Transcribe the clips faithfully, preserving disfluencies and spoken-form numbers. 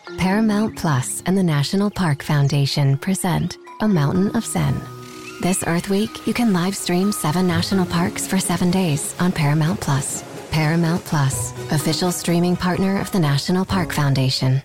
Paramount Plus and the National Park Foundation present A Mountain of Zen. This Earth Week, you can live stream seven national parks for seven days on Paramount Plus. Paramount Plus, official streaming partner of the National Park Foundation.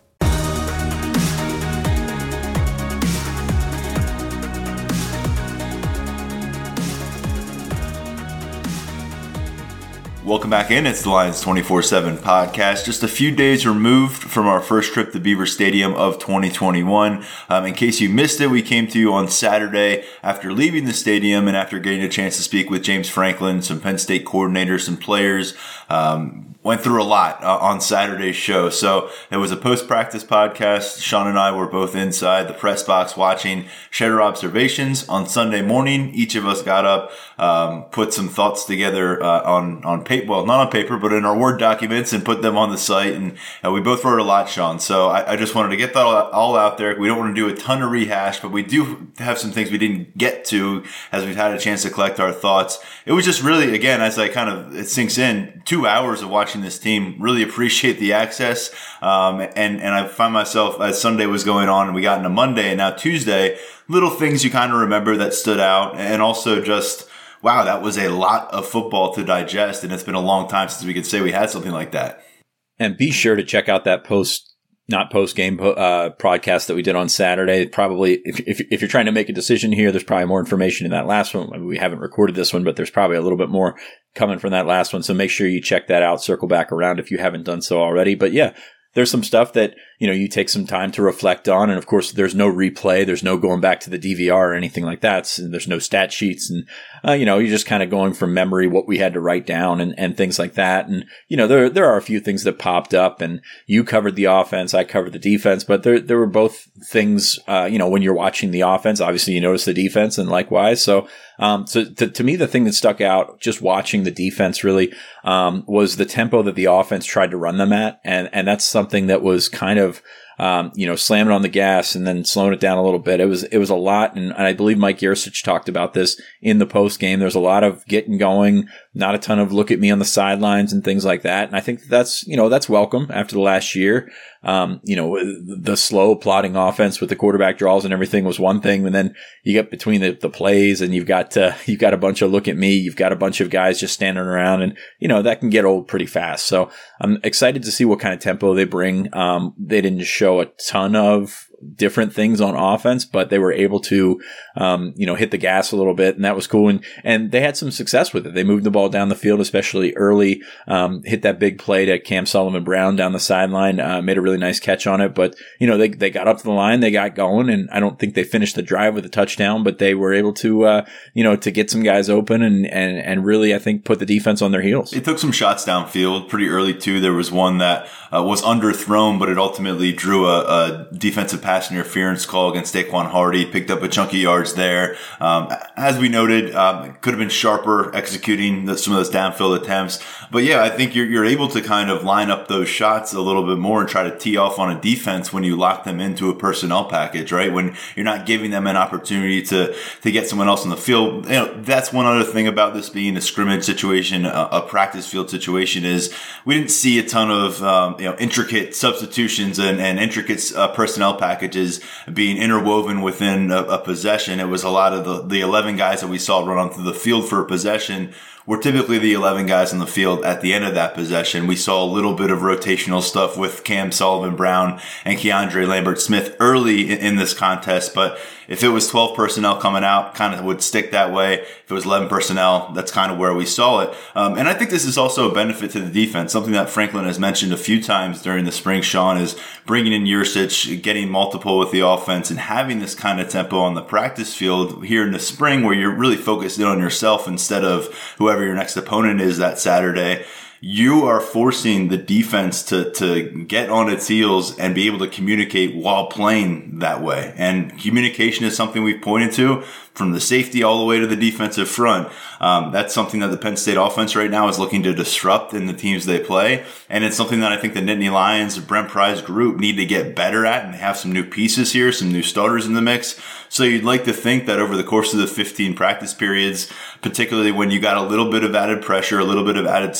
Welcome back in. It's the Lions twenty-four seven podcast. Just a few days removed from our first trip to Beaver Stadium of twenty twenty-one. Um, in case you missed it, we came to you on Saturday after leaving the stadium and after getting a chance to speak with James Franklin, some Penn State coordinators, some players. Um, went through a lot uh, on Saturday's show. So it was a post-practice podcast. Sean and I were both inside the press box watching, shared our observations. On Sunday morning, each of us got up, um, put some thoughts together uh, on, on paper. Well, not on paper, but in our Word documents and put them on the site. And uh, we both wrote a lot, Sean. So I, I just wanted to get that all, all out there. We don't want to do a ton of rehash, but we do have some things we didn't get to as we've had a chance to collect our thoughts. It was just really, again, as I kind of, it sinks in, two hours of watching this team. Really appreciate the access. Um, and, and I find myself, as Sunday was going on and we got into Monday and now Tuesday, little things you kind of remember that stood out. And also just, wow, that was a lot of football to digest, and it's been a long time since we could say we had something like that. And be sure to check out that post, not post-game uh, podcast that we did on Saturday. Probably, if, if if you're trying to make a decision here, there's probably more information in that last one. I mean, we haven't recorded this one, but there's probably a little bit more coming from that last one. So make sure you check that out, circle back around if you haven't done so already. But yeah, there's some stuff that, you know, you take some time to reflect on. And of course, there's no replay. There's no going back to the D V R or anything like that. So there's no stat sheets. And, uh, you know, you're just kind of going from memory what we had to write down and, and things like that. And, you know, there, there are a few things that popped up, and you covered the offense. I covered the defense, but there, there were both things, uh, you know, when you're watching the offense, obviously you notice the defense and likewise. So, um, so to, to me, the thing that stuck out just watching the defense really, um, was the tempo that the offense tried to run them at. And, and that's something that was kind of, Um, you know, slamming on the gas and then slowing it down a little bit. It was, it was a lot. And, and I believe Mike Yurcich talked about this in the post game. There's a lot of getting going, not a ton of look at me on the sidelines and things like that. And I think that's, you know, that's welcome after the last year. Um, you know, the slow plodding offense with the quarterback draws and everything was one thing. And then you get between the, the plays and you've got, uh, you've got a bunch of look at me. You've got a bunch of guys just standing around, and, you know, that can get old pretty fast. So I'm excited to see what kind of tempo they bring. Um, they didn't show a ton of different things on offense, but they were able to, um, you know, hit the gas a little bit, and that was cool. And, and they had some success with it. They moved the ball down the field, especially early, um, hit that big play to Cam Sullivan Brown down the sideline, uh, made a really nice catch on it. But, you know, they, they got up to the line, they got going, and I don't think they finished the drive with a touchdown, but they were able to, uh, you know, to get some guys open and, and, and really, I think, put the defense on their heels. They took some shots downfield pretty early too. There was one that, uh, was underthrown, but it ultimately drew a, a defensive pass interference call against Daquan Hardy, picked up a chunk of yards there. Um, as we noted, um, it could have been sharper executing the, some of those downfield attempts. But yeah, I think you're, you're able to kind of line up those shots a little bit more and try to tee off on a defense when you lock them into a personnel package, right? When you're not giving them an opportunity to, to get someone else on the field. You know, that's one other thing about this being a scrimmage situation, a, a practice field situation, is we didn't see a ton of, um, you know, intricate substitutions and, and intricate uh, personnel packages being interwoven within a, a possession. It was a lot of the, the eleven guys that we saw run onto the field for a possession were typically the eleven guys on the field at the end of that possession. We saw a little bit of rotational stuff with Cam Sullivan Brown and Keandre Lambert Smith early in, in this contest, but if it was twelve personnel coming out, kind of would stick that way. If it was eleven personnel, that's kind of where we saw it. Um, and I think this is also a benefit to the defense. Something that Franklin has mentioned a few times during the spring, Sean, is bringing in Yurcich, getting multiple with the offense, and having this kind of tempo on the practice field here in the spring where you're really focused in on yourself instead of whoever your next opponent is that Saturday. You are forcing the defense to, to get on its heels and be able to communicate while playing that way. And communication is something we've pointed to from the safety all the way to the defensive front. Um, that's something that the Penn State offense right now is looking to disrupt in the teams they play. And it's something that I think the Nittany Lions, the Brent Pry's group need to get better at. And they have some new pieces here, some new starters in the mix. So you'd like to think that over the course of the fifteen practice periods, particularly when you got a little bit of added pressure, a little bit of added spot, spot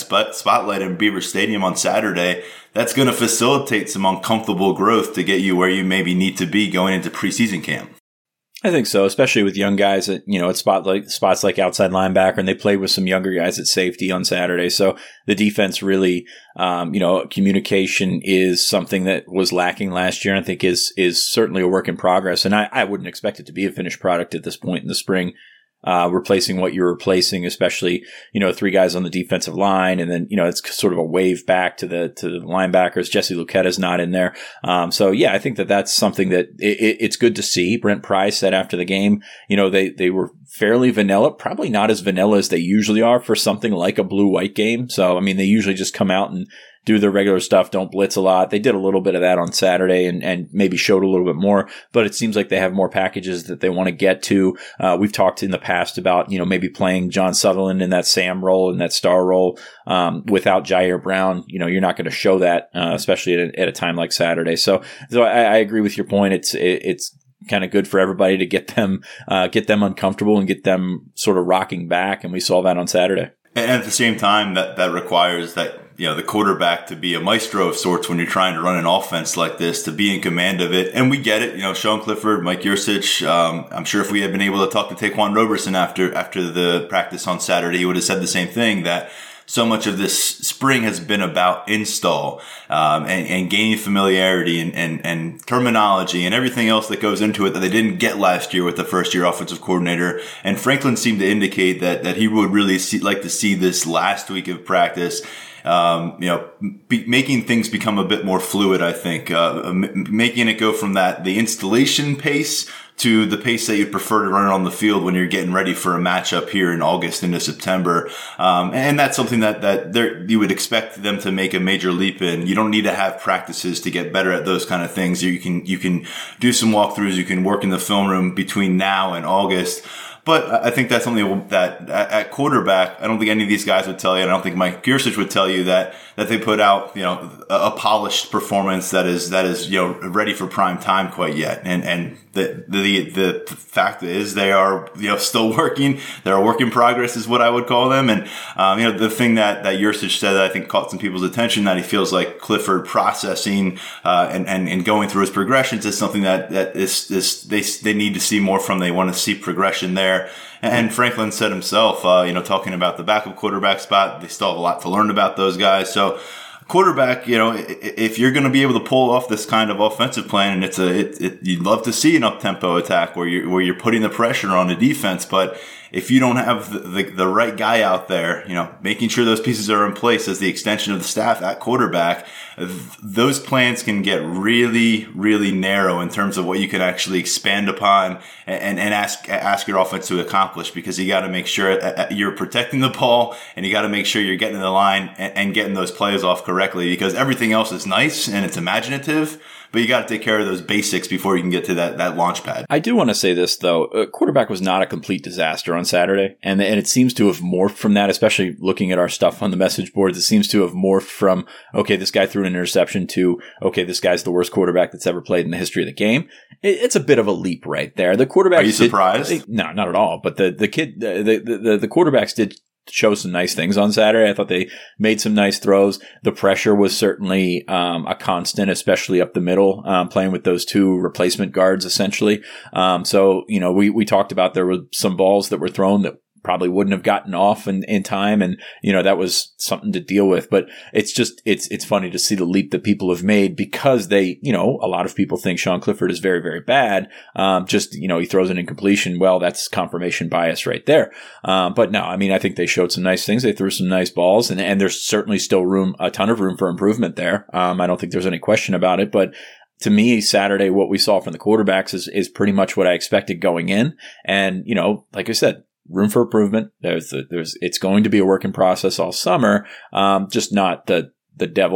spotlight in Beaver Stadium on Saturday, that's going to facilitate some uncomfortable growth to get you where you maybe need to be going into preseason camp. I think so, especially with young guys at, you know, at spot like, spots like outside linebacker, and they played with some younger guys at safety on Saturday. So the defense really, um, you know, communication is something that was lacking last year, and I think is is certainly a work in progress. And I, I wouldn't expect it to be a finished product at this point in the spring. Uh, replacing what you're replacing, especially, you know, three guys on the defensive line. And then, you know, it's sort of a wave back to the, to the linebackers. Jesse Lucetta's not in there. Um, so yeah, I think that that's something that it, it's good to see. Brent Pry said after the game, you know, they, they were fairly vanilla, probably not as vanilla as they usually are for something like a blue white game. So, I mean, they usually just come out and do their regular stuff, don't blitz a lot. They did a little bit of that on Saturday and, and maybe showed a little bit more, but it seems like they have more packages that they want to get to. Uh, we've talked in the past about, you know, maybe playing John Sutherland in that Sam role and that star role, um, without Jair Brown. You know, you're not going to show that, uh, especially at a, at a time like Saturday. So, so I, I agree with your point. It's, it, it's, kind of good for everybody to get them, uh, get them uncomfortable and get them sort of rocking back. And we saw that on Saturday. And at the same time, that, that requires that, you know, the quarterback to be a maestro of sorts when you're trying to run an offense like this, to be in command of it. And we get it. You know, Sean Clifford, Mike Yurcich, um, I'm sure if we had been able to talk to Taquan Roberson after, after the practice on Saturday, he would have said the same thing, that so much of this spring has been about install, um, and, and gaining familiarity and, and, and terminology and everything else that goes into it that they didn't get last year with the first year offensive coordinator. And Franklin seemed to indicate that, that he would really see, like to see this last week of practice, um, you know, be, making things become a bit more fluid, I think, uh, m- making it go from that, the installation pace to the pace that you'd prefer to run it on the field when you're getting ready for a matchup here in August into September. Um, and that's something that, that there, you would expect them to make a major leap in. You don't need to have practices to get better at those kind of things. You can, you can do some walkthroughs. You can work in the film room between now and August. But I think that's something that at quarterback, I don't think any of these guys would tell you, and I don't think Mike Yurcich would tell you that, that they put out, you know, a, a polished performance that is, that is, you know, ready for prime time quite yet. And, and the, the, the, the fact is they are, you know, still working. They're a work in progress is what I would call them. And, um, you know, the thing that, that Yurcich said that I think caught some people's attention, that he feels like Clifford processing, uh, and, and, and going through his progressions is something that, that is, is, they, they need to see more from. They want to see progression there. And Franklin said himself, uh, you know, talking about the backup quarterback spot, they still have a lot to learn about those guys. So quarterback, you know, if you're going to be able to pull off this kind of offensive plan, and it's a, it, it, you'd love to see an up-tempo attack where you're, where you're putting the pressure on the defense. But if you don't have the, the, the right guy out there, you know, making sure those pieces are in place as the extension of the staff at quarterback, th- those plans can get really, really narrow in terms of what you can actually expand upon and, and ask, ask your offense to accomplish, because you got to make sure you're protecting the ball and you got to make sure you're getting in the line and, and getting those plays off correctly, because everything else is nice and it's imaginative, but you got to take care of those basics before you can get to that, that launch pad. I do want to say this, though. Uh, quarterback was not a complete disaster on Saturday, and, and it seems to have morphed from that, especially looking at our stuff on the message boards. It seems to have morphed from, okay, this guy threw an interception, to, okay, this guy's the worst quarterback that's ever played in the history of the game. It, it's a bit of a leap right there. The quarterback. Are you surprised? Did, no, not at all. But the, the kid, the, the, the, the quarterbacks did show some nice things on Saturday. I thought they made some nice throws. The pressure was certainly um, a constant, especially up the middle, um, playing with those two replacement guards, essentially. Um, so, you know, we, we talked about there were some balls that were thrown that probably wouldn't have gotten off in, in time. And, you know, that was something to deal with. But it's just, it's, it's funny to see the leap that people have made, because they, you know, a lot of people think Sean Clifford is very, very bad. Um, just, you know, he throws an incompletion. Well, that's confirmation bias right there. Um, but no, I mean, I think they showed some nice things. They threw some nice balls, and, and there's certainly still room, a ton of room for improvement there. Um, I don't think there's any question about it, but to me, Saturday, what we saw from the quarterbacks is, is pretty much what I expected going in. And, you know, like I said, room for improvement. There's, there's, it's going to be a work in process all summer. Um, just not the, the devil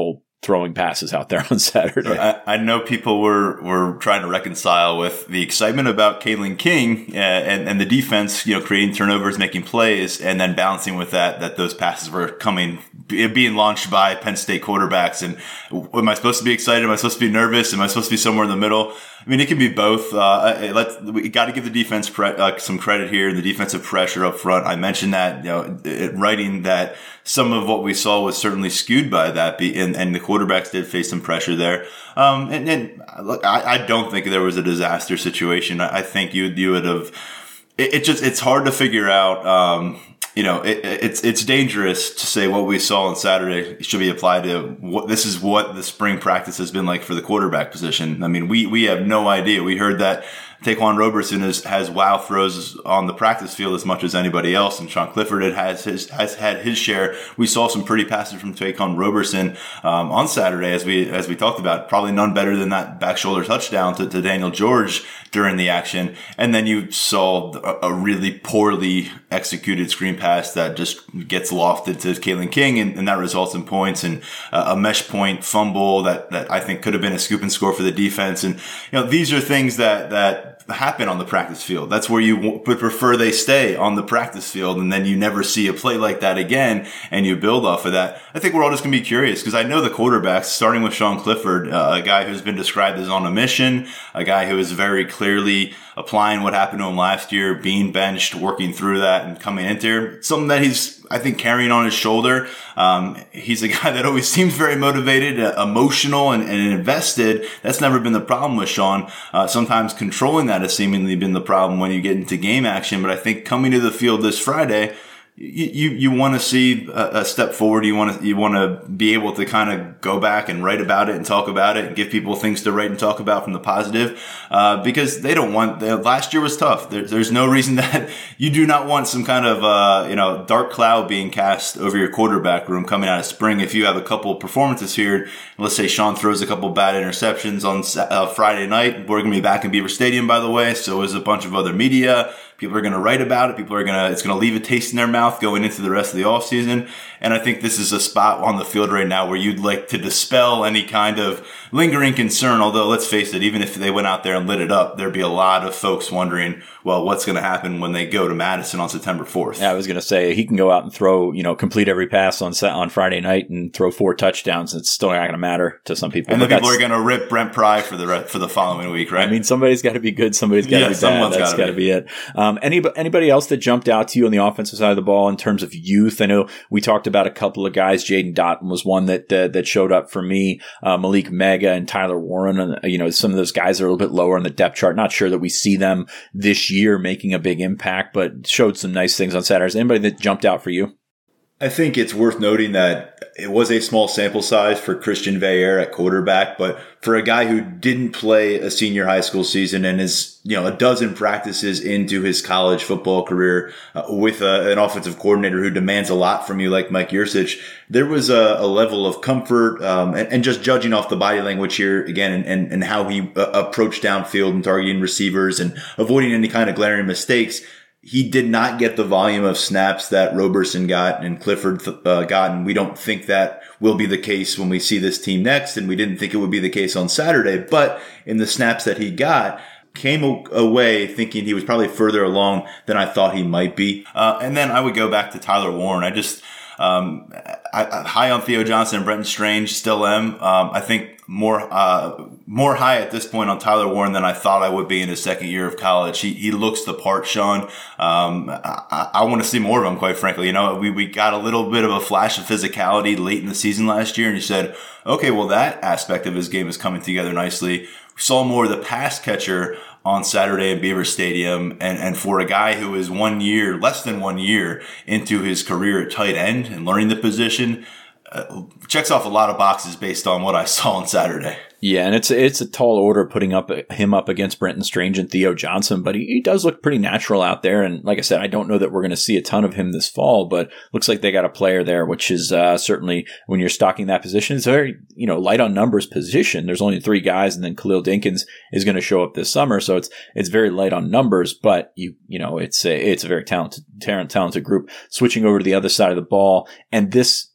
throwing passes out there on Saturday. I, I know people were, were trying to reconcile with the excitement about Kalen King uh, and, and the defense, you know, creating turnovers, making plays, and then balancing with that, that those passes were coming, being launched by Penn State quarterbacks. And am I supposed to be excited? Am I supposed to be nervous? Am I supposed to be somewhere in the middle? I mean, it can be both. Uh, let's, we got to give the defense pre- uh, some credit here. The defensive pressure up front. I mentioned that, you know, it, writing that some of what we saw was certainly skewed by that, be, and, and the quarterbacks did face some pressure there. Um, and, and look, I, I don't think there was a disaster situation. I, I think you you would have. It, it just it's hard to figure out. Um, You know, it, it's it's dangerous to say what we saw on Saturday should be applied to what this is what the spring practice has been like for the quarterback position. I mean, we we have no idea. We heard that Taquan Roberson is, has wow throws on the practice field as much as anybody else, and Sean Clifford has his has had his share. We saw some pretty passes from Taquan Roberson um, on Saturday, as we as we talked about. Probably none better than that back shoulder touchdown to, to Daniel George during the action. And then you saw a, a really poorly executed screen pass that just gets lofted to Kalen King, and, and that results in points, and uh, a mesh point fumble that that I think could have been a scoop and score for the defense. And you know, these are things that that. happen on the practice field. That's where you would prefer they stay on the practice field, and then you never see a play like that again, and you build off of that. I think we're all just going to be curious, because I know the quarterbacks, starting with Sean Clifford, uh, a guy who's been described as on a mission, a guy who is very clearly applying what happened to him last year, being benched, working through that, and coming into here. Something that he's, I think, carrying on his shoulder. Um, he's a guy that always seems very motivated, uh, emotional, and, and invested. That's never been the problem with Sean. Uh, sometimes controlling that has seemingly been the problem when you get into game action. But I think coming to the field this Friday, You, you, you want to see a, a step forward. You want to, you want to be able to kind of go back and write about it and talk about it and give people things to write and talk about from the positive, uh, because they don't want, the, last year was tough. There, there's no reason that you do not want some kind of, uh, you know, dark cloud being cast over your quarterback room coming out of spring. If you have a couple of performances here, let's say Sean throws a couple bad interceptions on uh, Friday night. We're going to be back in Beaver Stadium, by the way. So is a bunch of other media. People are going to write about it. People are going to, it's going to leave a taste in their mouth going into the rest of the offseason. And I think this is a spot on the field right now where you'd like to dispel any kind of lingering concern. Although, let's face it, even if they went out there and lit it up, there'd be a lot of folks wondering, well, what's going to happen when they go to Madison on September fourth? Yeah, I was going to say, he can go out and throw, you know, complete every pass on on Friday night and throw four touchdowns. It's still not going to matter to some people. And then people are going to rip Brent Pry for the for the following week, right? I mean, somebody's got to be good. Somebody's got to yeah, be bad. That's got to be. be it. Um, any, anybody else that jumped out to you on the offensive side of the ball in terms of youth? I know we talked about a couple of guys. Jaden Dotton was one that uh, that showed up for me. Uh, Malik Mega and Tyler Warren, and you know, some of those guys are a little bit lower on the depth chart. Not sure that we see them this year making a big impact, but showed some nice things on Saturdays. Anybody that jumped out for you? I think it's worth noting that it was a small sample size for Christian Veillere at quarterback, but for a guy who didn't play a senior high school season and is, you know, a dozen practices into his college football career uh, with a, an offensive coordinator who demands a lot from you like Mike Yurcich, there was a, a level of comfort um, and, and just judging off the body language here again, and, and, and how he uh, approached downfield and targeting receivers and avoiding any kind of glaring mistakes. He did not get the volume of snaps that Roberson got and Clifford uh, got, and we don't think that will be the case when we see this team next, and we didn't think it would be the case on Saturday. But in the snaps that he got, came away thinking he was probably further along than I thought he might be. Uh, and then I would go back to Tyler Warren. I just um, I, I, high on Theo Johnson and Brenton Strange, still am. Um, I think more uh more high at this point on Tyler Warren than I thought I would be in his second year of college. He he looks the part, Sean. Um, I, I want to see more of him, quite frankly. You know, we we got a little bit of a flash of physicality late in the season last year, and you said, okay, well, that aspect of his game is coming together nicely. We saw more of the pass catcher on Saturday in Beaver Stadium, and, and for a guy who is one year, less than one year into his career at tight end and learning the position, uh, checks off a lot of boxes based on what I saw on Saturday. Yeah, and it's it's a tall order putting up him up against Brenton Strange and Theo Johnson, but he, he does look pretty natural out there. And like I said, I don't know that we're going to see a ton of him this fall, but looks like they got a player there, which is uh, certainly, when you're stocking that position, it's a very, you know, light on numbers position. There's only three guys, and then Khalil Dinkins is going to show up this summer, so it's it's very light on numbers, but you you know it's a it's a very talented talented group. Switching over to the other side of the ball, and this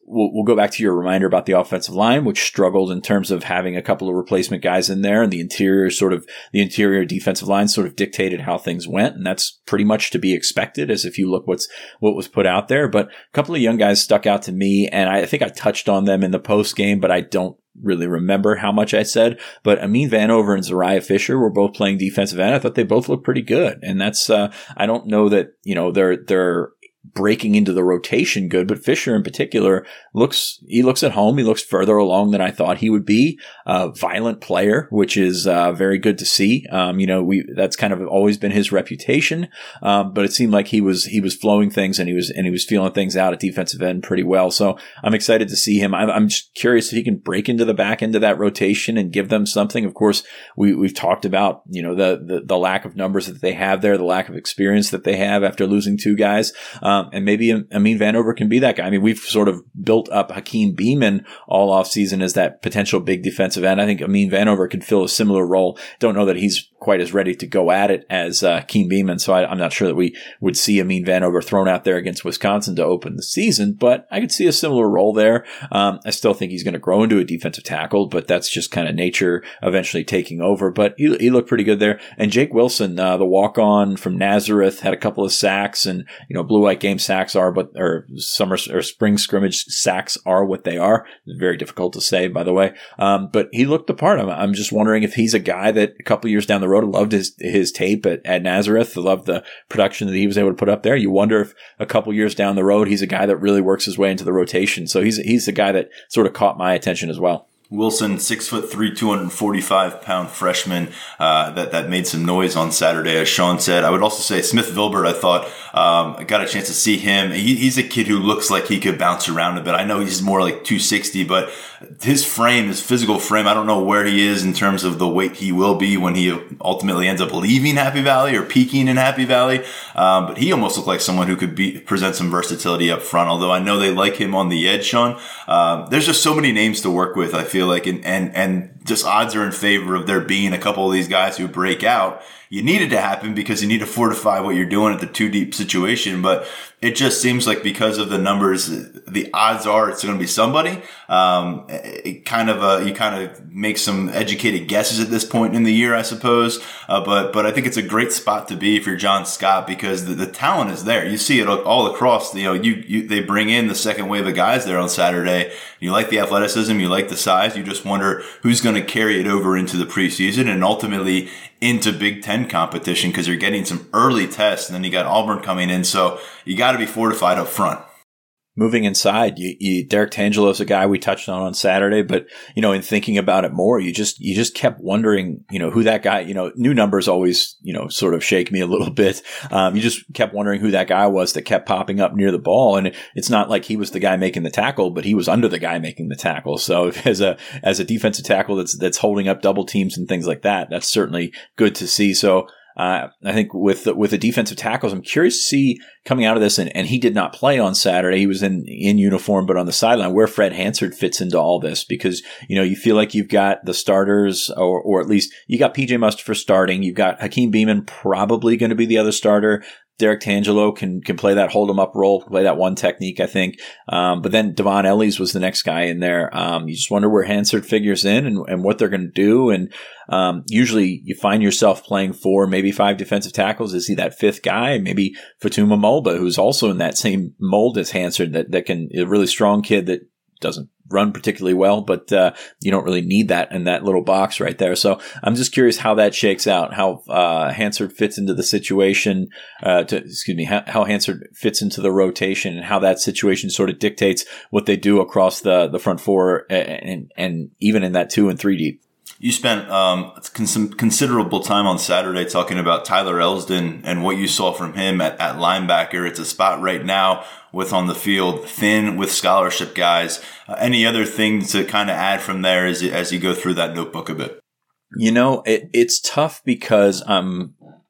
we'll, we'll go back to your reminder about the offensive line, which struggled in terms of having a couple of replacement guys in there, and the interior sort of the interior defensive line sort of dictated how things went, and that's pretty much to be expected as if you look what's what was put out there. But a couple of young guys stuck out to me, and I think I touched on them in the post game, but I don't really remember how much I said. But Amin Vanover and Zariah Fisher were both playing defensive end. I thought they both looked pretty good, and that's uh, I don't know that you know they're they're. breaking into the rotation good, but Fisher in particular looks, he looks at home. He looks further along than I thought he would be. A violent player, which is uh, very good to see. Um, you know, we, that's kind of always been his reputation. Um, but it seemed like he was, he was flowing things and he was, and he was feeling things out at defensive end pretty well. So I'm excited to see him. I'm, I'm just curious if he can break into the back end of that rotation and give them something. Of course, we, we've talked about, you know, the, the, the lack of numbers that they have there, the lack of experience that they have after losing two guys. Um, Um, and maybe Amin Vanover can be that guy. I mean, we've sort of built up Hakeem Beamon all offseason as that potential big defensive end. I think Amin Vanover could fill a similar role. Don't know that he's quite as ready to go at it as uh, Hakeem Beamon, so I, I'm not sure that we would see Amin Vanover thrown out there against Wisconsin to open the season, but I could see a similar role there. Um, I still think he's going to grow into a defensive tackle, but that's just kind of nature eventually taking over. But he, he looked pretty good there. And Jake Wilson, uh, the walk-on from Nazareth, had a couple of sacks, and you know, blue white game sacks are, but or summer or spring scrimmage sacks are what they are. It's very difficult to say, by the way. Um, but he looked the part. I'm, I'm just wondering if he's a guy that a couple years down the road, I loved his his tape at, at Nazareth. I loved the production that he was able to put up there. You wonder if a couple years down the road, he's a guy that really works his way into the rotation. So he's he's the guy that sort of caught my attention as well. Wilson, six foot three, two hundred forty-five pound freshman, uh, that, that made some noise on Saturday, as Sean said. I would also say Smith Vilbert, I thought, um, I got a chance to see him. He, he's a kid who looks like he could bounce around a bit. I know he's more like two sixty, but his frame, his physical frame, I don't know where he is in terms of the weight he will be when he ultimately ends up leaving Happy Valley or peaking in Happy Valley. Um, but he almost looked like someone who could be, present some versatility up front, although I know they like him on the edge, Sean. Um, there's just so many names to work with, I feel like, and, and, and just odds are in favor of there being a couple of these guys who break out. You need it to happen because you need to fortify what you're doing at the two deep situation. But it just seems like because of the numbers, the odds are it's going to be somebody. Um, it kind of, uh, you kind of make some educated guesses at this point in the year, I suppose. Uh, but, but I think it's a great spot to be if you're John Scott because the, the talent is there. You see it all across, you know, you, you, they bring in the second wave of guys there on Saturday. You like the athleticism, you like the size. You just wonder who's going to carry it over into the preseason and ultimately into Big Ten competition because you're getting some early tests and then you got Auburn coming in. So you got to be fortified up front. Moving inside, you, you, Derek Tangelo is a guy we touched on on Saturday, but, you know, in thinking about it more, you just, you just kept wondering, you know, who that guy, you know, new numbers always, you know, sort of shake me a little bit. Um, you just kept wondering who that guy was that kept popping up near the ball. And it's not like he was the guy making the tackle, but he was under the guy making the tackle. So as a, as a defensive tackle that's, that's holding up double teams and things like that, that's certainly good to see. So, Uh, I think with the, with the defensive tackles, I'm curious to see coming out of this, and, and he did not play on Saturday. He was in, in uniform, but on the sideline, where Fred Hansard fits into all this, because, you know, you feel like you've got the starters, or, or at least you got P J Mustipher starting. You've got Hakeem Beamon probably going to be the other starter. Derek Tangelo can, can play that hold him up role, play that one technique, I think. Um, but then Devon Ellies was the next guy in there. Um, you just wonder where Hansard figures in and, and what they're going to do. And, um, usually you find yourself playing four, maybe five defensive tackles. Is he that fifth guy? Maybe Fatuma Mulba, who's also in that same mold as Hansard, that, that can, a really strong kid that doesn't run particularly well, but uh, you don't really need that in that little box right there. So I'm just curious how that shakes out, how uh, Hansard fits into the situation, uh, to, excuse me, how, how Hansard fits into the rotation, and how that situation sort of dictates what they do across the, the front four and, and, and even in that two and three deep. You spent um, some considerable time on Saturday talking about Tyler Elsdon and what you saw from him at, at linebacker. It's a spot right now with on the field, thin with scholarship guys. Uh, any other things to kind of add from there as, as you go through that notebook a bit? You know, it, it's tough because I'm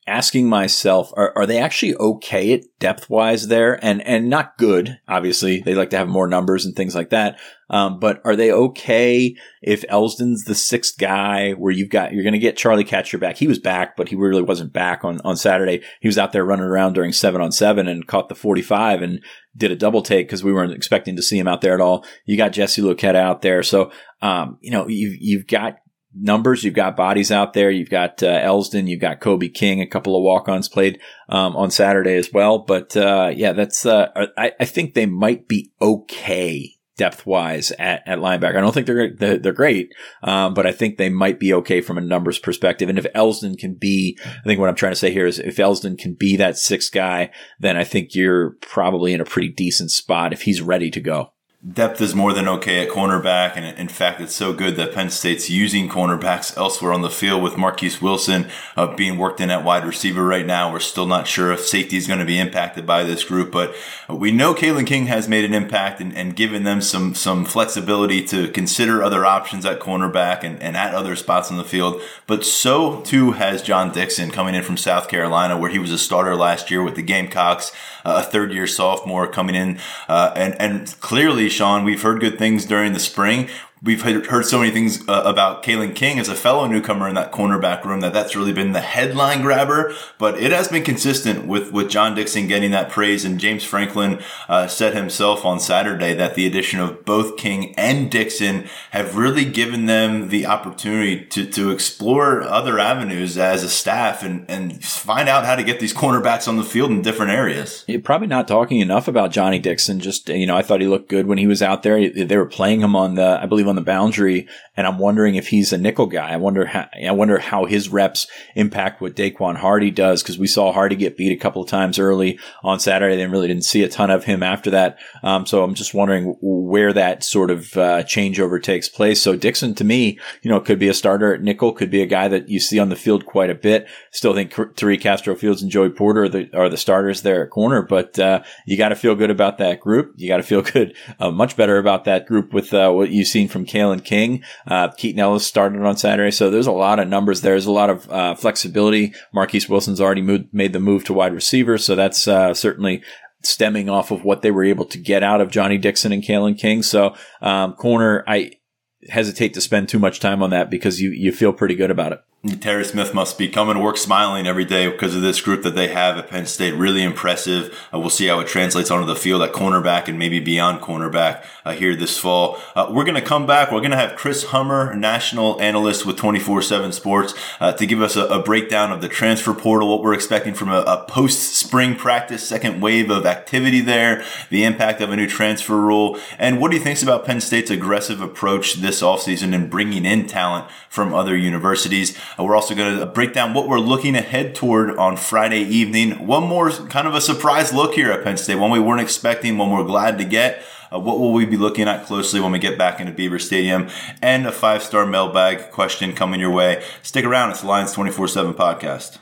asking myself, are, are they actually okay at depth-wise there? And and not good, obviously. They like to have more numbers and things like that. Um, but are they okay if Elsdon's the sixth guy where you've got, you're going to get Charlie Katshir back? He was back, but he really wasn't back on, on Saturday. He was out there running around during seven on seven and caught the forty-five and did a double take because we weren't expecting to see him out there at all. You got Jesse Luketa out there. So, um, you know, you've, you've got numbers, you've got bodies out there. You've got uh, Elsdon, you've got Kobe King, a couple of walk-ons played um, on Saturday as well. But uh, yeah, that's uh, I, I think they might be okay depth-wise at, at linebacker. I don't think they're they're, they're great, um, but I think they might be okay from a numbers perspective. And if Elsdon can be, I think what I'm trying to say here is if Elsdon can be that sixth guy, then I think you're probably in a pretty decent spot if he's ready to go. Depth is more than okay at cornerback, and in fact, it's so good that Penn State's using cornerbacks elsewhere on the field with Marquise Wilson uh, being worked in at wide receiver right now. We're still not sure if safety is going to be impacted by this group, but we know Kalen King has made an impact and, and given them some some flexibility to consider other options at cornerback and, and at other spots on the field. But so too has John Dixon coming in from South Carolina, where he was a starter last year with the Gamecocks, uh, a third-year sophomore coming in, uh, and and clearly, Sean, we've heard good things during the spring. We've heard so many things uh, about Kalen King as a fellow newcomer in that cornerback room that that's really been the headline grabber, but it has been consistent with, with John Dixon getting that praise. And James Franklin uh, said himself on Saturday that the addition of both King and Dixon have really given them the opportunity to, to explore other avenues as a staff and, and find out how to get these cornerbacks on the field in different areas. You're probably not talking enough about Johnny Dixon. Just, you know, I thought he looked good when he was out there. They were playing him on the, I believe, on the boundary, and I'm wondering if he's a nickel guy. I wonder how, I wonder how his reps impact what Daquan Hardy does, because we saw Hardy get beat a couple of times early on Saturday. They really didn't see a ton of him after that. Um, so I'm just wondering where that sort of uh, changeover takes place. So Dixon, to me, you know, could be a starter at nickel, could be a guy that you see on the field quite a bit. Still think Tariq Castro-Fields and Joey Porter are the, are the starters there at corner, but uh, you got to feel good about that group. You got to feel good, uh, much better about that group with uh, what you've seen from Kalen King. Uh, Keaton Ellis started on Saturday. So there's a lot of numbers there. There's a lot of uh, flexibility. Marquise Wilson's already moved, made the move to wide receiver. So that's uh, certainly stemming off of what they were able to get out of Johnny Dixon and Kalen King. So um, corner, I hesitate to spend too much time on that because you, you feel pretty good about it. Terry Smith must be coming to work smiling every day because of this group that they have at Penn State. Really impressive. Uh, we'll see how it translates onto the field at cornerback and maybe beyond cornerback uh, here this fall. Uh, we're going to come back. We're going to have Chris Hummer, national analyst with twenty-four seven Sports, uh, to give us a, a breakdown of the transfer portal, what we're expecting from a, a post-spring practice, second wave of activity there, the impact of a new transfer rule, and what he thinks about Penn State's aggressive approach this offseason in bringing in talent from other universities. Uh, we're also going to break down what we're looking ahead toward on Friday evening. One more kind of a surprise look here at Penn State, one we weren't expecting, one we're glad to get. Uh, what will we be looking at closely when we get back into Beaver Stadium? And a five-star mailbag question coming your way. Stick around. It's the Lions twenty-four seven podcast.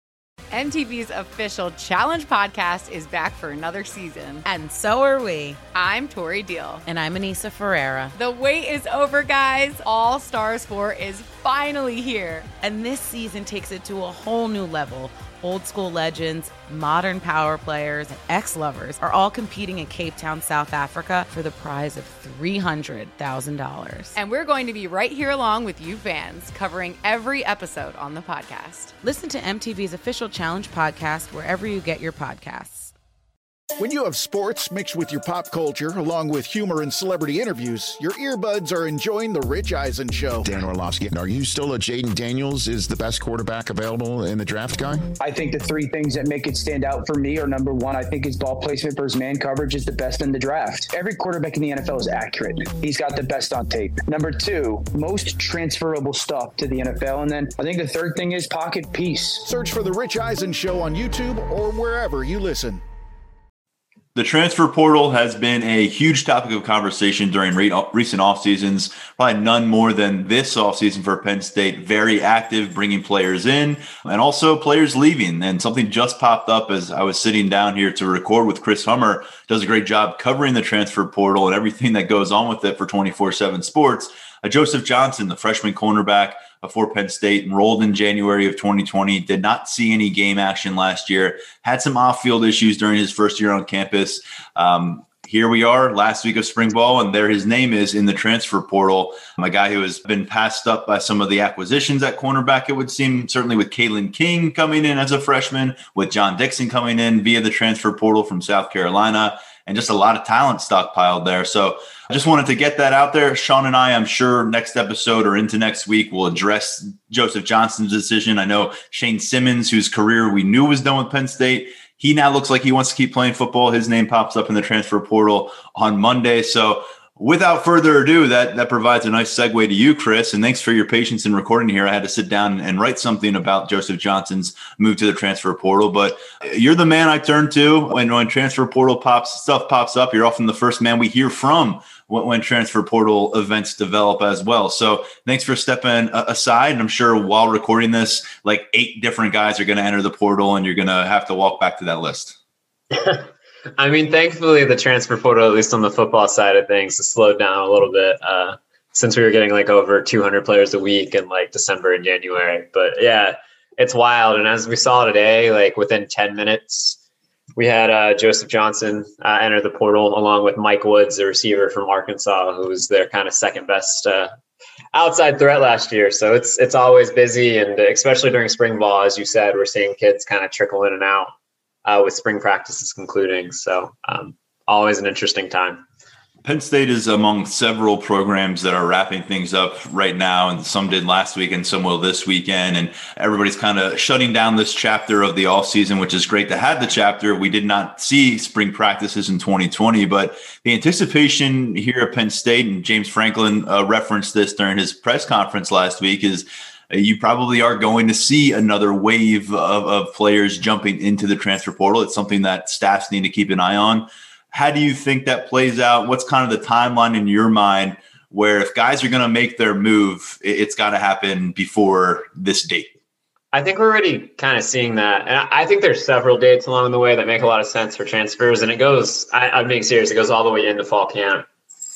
M T V's official Challenge podcast is back for another season. And so are we. I'm Tori Deal. And I'm Anissa Ferreira. The wait is over, guys. All Stars four is finally here. And this season takes it to a whole new level. Old school legends, modern power players, and ex-lovers are all competing in Cape Town, South Africa for the prize of three hundred thousand dollars. And we're going to be right here along with you fans, covering every episode on the podcast. Listen to M T V's official Challenge podcast wherever you get your podcasts. When you have sports mixed with your pop culture, along with humor and celebrity interviews, your earbuds are enjoying The Rich Eisen Show. Dan Orlovsky, are you still a Jaden Daniels is the best quarterback available in the draft guy? I think the three things that make it stand out for me are, number one, I think his ball placement versus man coverage is the best in the draft. Every quarterback in the N F L is accurate. He's got the best on tape. Number two, most transferable stuff to the N F L. And then I think the third thing is pocket peace. Search for The Rich Eisen Show on YouTube or wherever you listen. The transfer portal has been a huge topic of conversation during re- recent off seasons, probably none more than this offseason for Penn State. Very active, bringing players in and also players leaving. And something just popped up as I was sitting down here to record with Chris Hummer. Does a great job covering the transfer portal and everything that goes on with it for twenty-four seven Sports. Uh, Joseph Johnson, the freshman cornerback for Penn State, enrolled in January of twenty twenty, did not see any game action last year, had some off-field issues during his first year on campus. Um, Here we are last week of spring ball, and there his name is in the transfer portal. A guy who has been passed up by some of the acquisitions at cornerback, it would seem, certainly with Kalen King coming in as a freshman, with John Dixon coming in via the transfer portal from South Carolina, and just a lot of talent stockpiled there. So I just wanted to get that out there. Sean and I, I'm sure next episode or into next week, will address Joseph Johnson's decision. I know Shane Simmons, whose career we knew was done with Penn State, he now looks like he wants to keep playing football. His name pops up in the transfer portal on Monday. So without further ado, that, that provides a nice segue to you, Chris. And thanks for your patience in recording here. I had to sit down and write something about Joseph Johnson's move to the transfer portal. But you're the man I turn to when, when transfer portal pops stuff pops up. You're often the first man we hear from when, when transfer portal events develop as well. So thanks for stepping aside. And I'm sure while recording this, like eight different guys are going to enter the portal, and you're going to have to walk back to that list. I mean, thankfully, the transfer portal, at least on the football side of things, has slowed down a little bit uh, since we were getting like over two hundred players a week in like December and January. But yeah, it's wild. And as we saw today, like within ten minutes, we had uh, Joseph Johnson uh, enter the portal along with Mike Woods, the receiver from Arkansas, who was their kind of second best uh, outside threat last year. So it's it's always busy, and especially during spring ball, as you said, we're seeing kids kind of trickle in and out. Uh, with spring practices concluding. So um, always an interesting time. Penn State is among several programs that are wrapping things up right now, and some did last week and some will this weekend. And everybody's kind of shutting down this chapter of the offseason, which is great to have the chapter. We did not see spring practices in twenty twenty, but the anticipation here at Penn State, and James Franklin uh, referenced this during his press conference last week, is you probably are going to see another wave of, of players jumping into the transfer portal. It's something that staffs need to keep an eye on. How do you think that plays out? What's kind of the timeline in your mind where if guys are going to make their move, it's got to happen before this date? I think we're already kind of seeing that. And I think there's several dates along the way that make a lot of sense for transfers. And it goes, I, I'm being serious, it goes all the way into fall camp.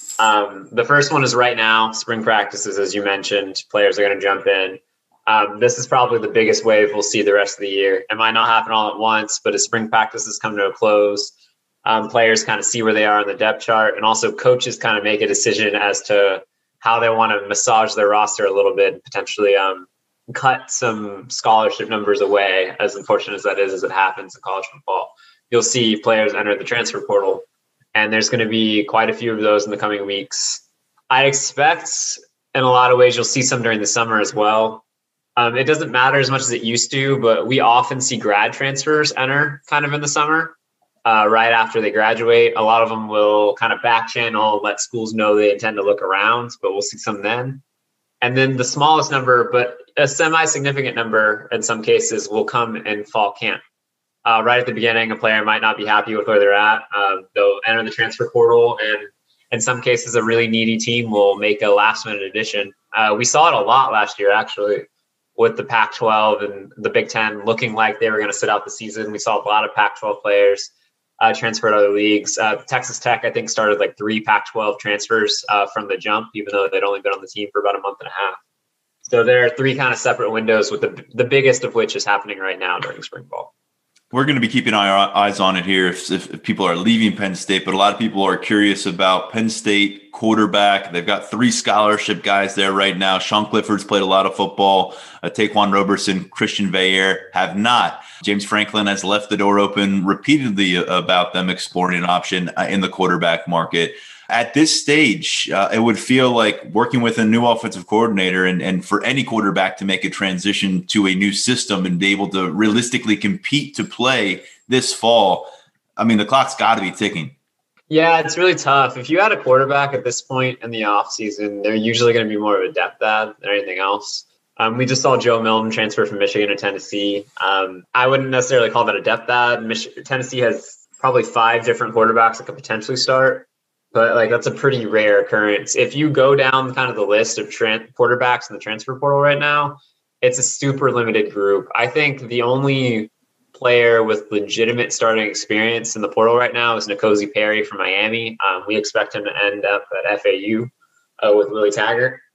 Um, the first one is right now, spring practices, as you mentioned, players are going to jump in. Um, this is probably the biggest wave we'll see the rest of the year. It might not happen all at once, but as spring practices come to a close, um, players kind of see where they are on the depth chart, and also coaches kind of make a decision as to how they want to massage their roster a little bit and potentially um, cut some scholarship numbers away, as unfortunate as that is, as it happens in college football. You'll see players enter the transfer portal, and there's going to be quite a few of those in the coming weeks. I expect in a lot of ways you'll see some during the summer as well. Um, it doesn't matter as much as it used to, but we often see grad transfers enter kind of in the summer, uh, right after they graduate. A lot of them will kind of back channel, let schools know they intend to look around, but we'll see some then. And then the smallest number, but a semi-significant number in some cases, will come in fall camp. Uh, right at the beginning, a player might not be happy with where they're at. Um, they'll enter the transfer portal, and in some cases, a really needy team will make a last-minute addition. Uh, we saw it a lot last year, actually, with the Pac twelve and the Big Ten looking like they were going to sit out the season. We saw a lot of Pac twelve players uh, transfer to other leagues. Uh, Texas Tech, I think, started like three Pac twelve transfers uh, from the jump, even though they'd only been on the team for about a month and a half. So there are three kind of separate windows, with the the biggest of which is happening right now during spring ball. We're going to be keeping our eyes on it here if, if, if people are leaving Penn State, but a lot of people are curious about Penn State quarterback. They've got three scholarship guys there right now. Sean Clifford's played a lot of football. Uh, Taquan Roberson, Christian Veillere have not. James Franklin has left the door open repeatedly about them exploring an option uh, in the quarterback market. At this stage, uh, it would feel like working with a new offensive coordinator and, and for any quarterback to make a transition to a new system and be able to realistically compete to play this fall. I mean, the clock's got to be ticking. Yeah, it's really tough. If you had a quarterback at this point in the offseason, they're usually going to be more of a depth add than anything else. Um, we just saw Joe Milton transfer from Michigan to Tennessee. Um, I wouldn't necessarily call that a depth add. Mich- Tennessee has probably five different quarterbacks that could potentially start. But like that's a pretty rare occurrence. If you go down kind of the list of tra- quarterbacks in the transfer portal right now, it's a super limited group. I think the only player with legitimate starting experience in the portal right now is N'Kosi Perry from Miami. Um, we expect him to end up at F A U uh, with Willie Taggart.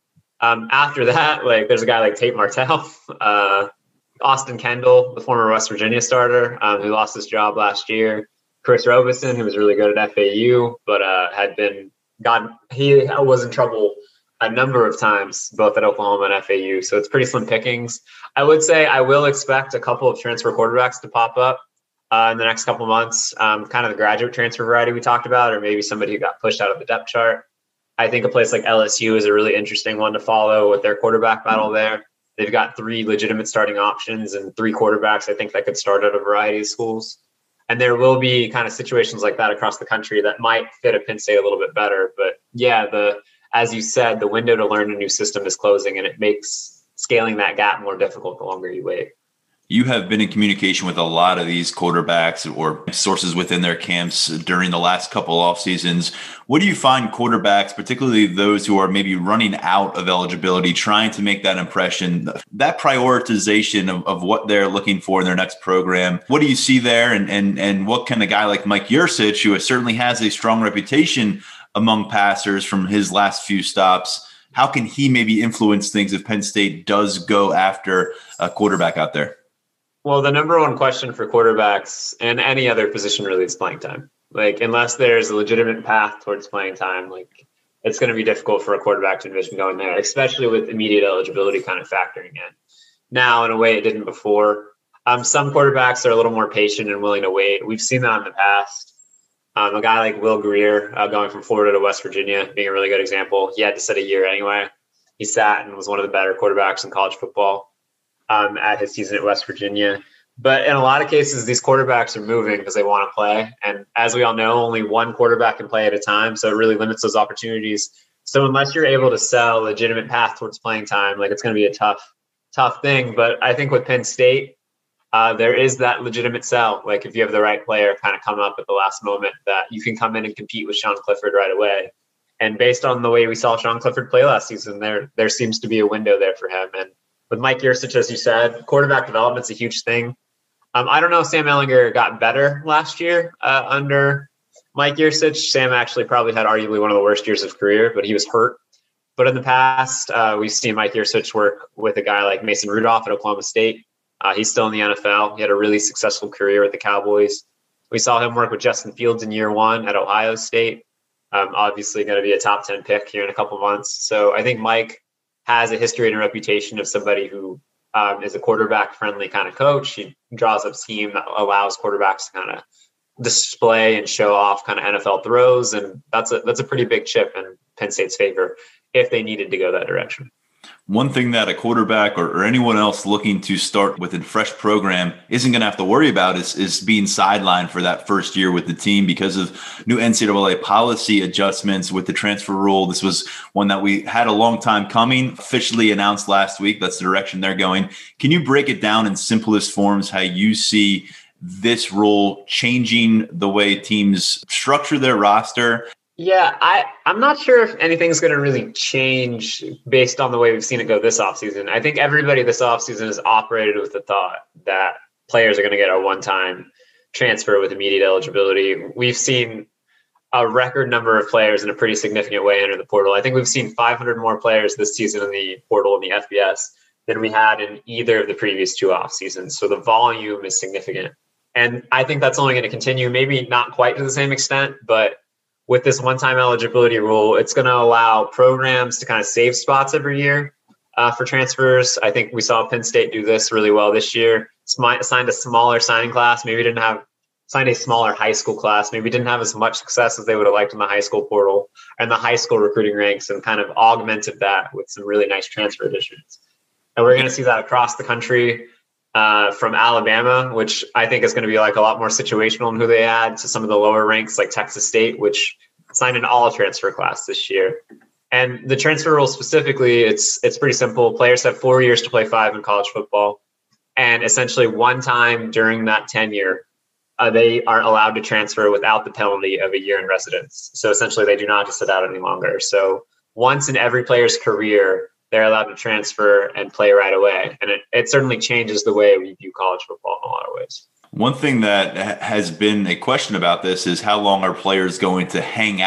Um, after that, like there's a guy like Tate Martell, uh, Austin Kendall, the former West Virginia starter, um, who lost his job last year. Chris Robeson, who was really good at F A U, but uh, had been gotten he was in trouble a number of times, both at Oklahoma and F A U. So it's pretty slim pickings. I would say I will expect a couple of transfer quarterbacks to pop up uh, in the next couple months. Um, kind of the graduate transfer variety we talked about, or maybe somebody who got pushed out of the depth chart. I think a place like L S U is a really interesting one to follow with their quarterback battle there. They've got three legitimate starting options and three quarterbacks I think that could start at a variety of schools. And there will be kind of situations like that across the country that might fit a Penn State a little bit better. But yeah, the as you said, the window to learn a new system is closing, and it makes scaling that gap more difficult the longer you wait. You have been in communication with a lot of these quarterbacks or sources within their camps during the last couple off seasons. What do you find quarterbacks, particularly those who are maybe running out of eligibility, trying to make that impression, that prioritization of, of what they're looking for in their next program? What do you see there? And, and, and what can a guy like Mike Yurcich, who certainly has a strong reputation among passers from his last few stops, how can he maybe influence things if Penn State does go after a quarterback out there? Well, the number one question for quarterbacks and any other position really is playing time. Like, unless there's a legitimate path towards playing time, like it's going to be difficult for a quarterback to envision going there, especially with immediate eligibility kind of factoring in. Now, in a way it didn't before. Um, some quarterbacks are a little more patient and willing to wait. We've seen that in the past. Um, a guy like Will Greer uh, going from Florida to West Virginia being a really good example. He had to sit a year anyway. He sat and was one of the better quarterbacks in college football. Um, at his season at West Virginia. But in a lot of cases, these quarterbacks are moving because they want to play. And as we all know, only one quarterback can play at a time. So it really limits those opportunities. So unless you're able to sell a legitimate path towards playing time, like it's going to be a tough, tough thing. But I think with Penn State, uh, there is that legitimate sell. Like if you have the right player kind of come up at the last moment, that you can come in and compete with Sean Clifford right away. And based on the way we saw Sean Clifford play last season, there, there seems to be a window there for him. And with Mike Yurcich, as you said, quarterback development's a huge thing. Um, I don't know if Sam Ehlinger got better last year uh, under Mike Yurcich. Sam actually probably had arguably one of the worst years of his career, but he was hurt. But in the past, uh, we've seen Mike Yurcich work with a guy like Mason Rudolph at Oklahoma State. Uh, he's still in the N F L. He had a really successful career with the Cowboys. We saw him work with Justin Fields in year one at Ohio State. Um, obviously going to be a top ten pick here in a couple months. So I think Mike has a history and a reputation of somebody who um, is a quarterback-friendly kind of coach. He draws up scheme that allows quarterbacks to kind of display and show off kind of N F L throws, and that's a that's a pretty big chip in Penn State's favor if they needed to go that direction. One thing that a quarterback or, or anyone else looking to start with a fresh program isn't going to have to worry about is, is being sidelined for that first year with the team because of new N C double A policy adjustments with the transfer rule. This was one that we had a long time coming, officially announced last week. That's the direction they're going. Can you break it down in simplest forms how you see this rule changing the way teams structure their roster? Yeah, I, I'm not sure if anything's going to really change based on the way we've seen it go this offseason. I think everybody this offseason has operated with the thought that players are going to get a one-time transfer with immediate eligibility. We've seen a record number of players in a pretty significant way enter the portal. I think we've seen five hundred more players this season in the portal in the F B S than we had in either of the previous two off seasons. So the volume is significant. And I think that's only going to continue, maybe not quite to the same extent, but with this one-time eligibility rule, it's going to allow programs to kind of save spots every year uh, for transfers. I think we saw Penn State do this really well this year. Sm- signed a smaller signing class, maybe didn't have signed a smaller high school class, maybe didn't have as much success as they would have liked in the high school portal and the high school recruiting ranks, and kind of augmented that with some really nice transfer additions. And we're going to see that across the country. Uh, from Alabama, which I think is going to be like a lot more situational in who they add, to some of the lower ranks like Texas State, which signed an all transfer class this year. And the transfer rule specifically, it's it's pretty simple. Players have four years to play five in college football. And essentially one time during that tenure, uh, they are allowed to transfer without the penalty of a year in residence. So essentially they do not have to sit out any longer. So once in every player's career, they're allowed to transfer and play right away. And it, it certainly changes the way we view college football in a lot of ways. One thing that has been a question about this is how long are players going to hang out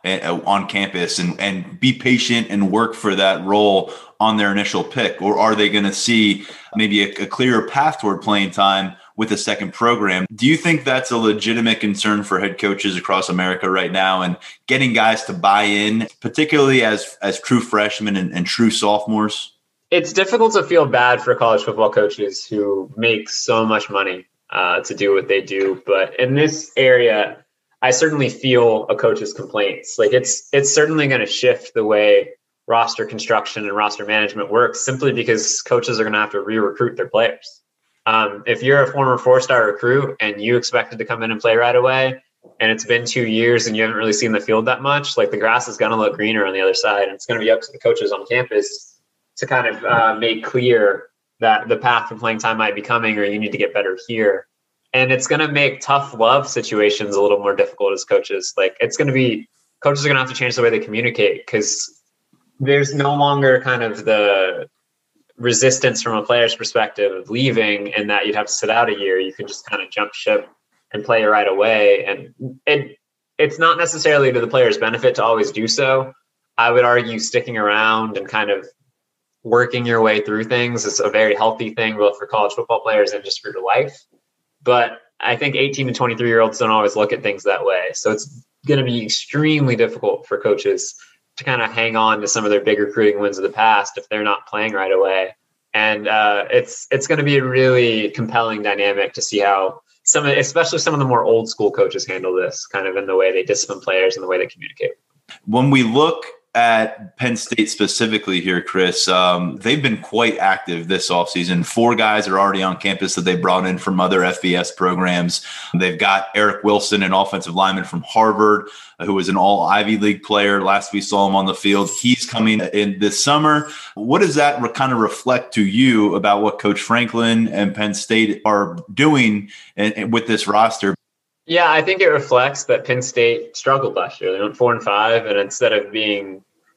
on campus and, and be patient and work for that role on their initial pick? Or are they going to see maybe a, a clearer path toward playing time with a second program? Do you think that's a legitimate concern for head coaches across America right now, and getting guys to buy in, particularly as, as true freshmen and, and true sophomores? It's difficult to feel bad for college football coaches who make so much money uh, to do what they do. But in this area, I certainly feel a coach's complaints. Like it's it's certainly going to shift the way roster construction and roster management works, simply because coaches are going to have to re-recruit their players. Um, if you're a former four-star recruit and you expected to come in and play right away, and it's been two years and you haven't really seen the field that much, like the grass is going to look greener on the other side, and it's going to be up to the coaches on campus to kind of uh, make clear that the path for playing time might be coming, or you need to get better here. And it's going to make tough love situations a little more difficult as coaches. Like it's going to be, coaches are going to have to change the way they communicate, because there's no longer kind of the resistance from a player's perspective of leaving and that you'd have to sit out a year. You can just kind of jump ship and play right away. And it, it's not necessarily to the player's benefit to always do so. I would argue sticking around and kind of working your way through things is a very healthy thing, both for college football players and just for your life. But I think eighteen to twenty-three year olds don't always look at things that way. So it's going to be extremely difficult for coaches to kind of hang on to some of their big recruiting wins of the past if they're not playing right away. And uh, it's it's going to be a really compelling dynamic to see how some, especially some of the more old school coaches handle this, kind of in the way they discipline players and the way they communicate. When we look at Penn State specifically here, Chris, um, they've been quite active this offseason. Four guys are already on campus that they brought in from other F B S programs. They've got Eric Wilson, an offensive lineman from Harvard, who was an all Ivy League player. Last we saw him on the field. He's coming in this summer. What does that re- kind of reflect to you about what Coach Franklin and Penn State are doing in, in, with this roster? Yeah, I think it reflects that Penn State struggled last year. They went four and five, and instead of being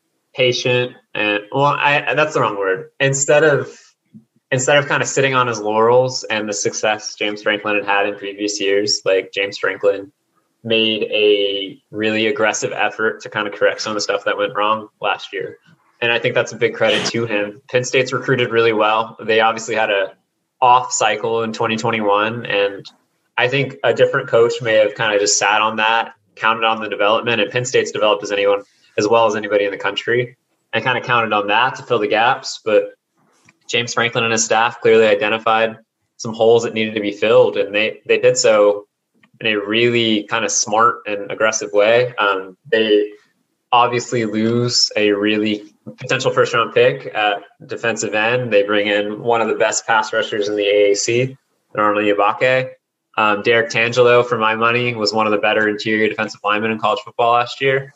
patient and well, I, that's the wrong word. Instead of instead of kind of sitting on his laurels and the success James Franklin had had in previous years, like James Franklin made a really aggressive effort to kind of correct some of the stuff that went wrong last year, and I think that's a big credit to him. Penn State's recruited really well. They obviously had a off cycle in twenty twenty-one, and I think a different coach may have kind of just sat on that, counted on the development, and Penn State's developed as anyone, as well as anybody in the country, and kind of counted on that to fill the gaps. But James Franklin and his staff clearly identified some holes that needed to be filled, and they they did so in a really kind of smart and aggressive way. Um, they obviously lose a really potential first round pick at defensive end. They bring in one of the best pass rushers in the A A C, Arnold Ibake. Um, Derek Tangelo, for my money, was one of the better interior defensive linemen in college football last year.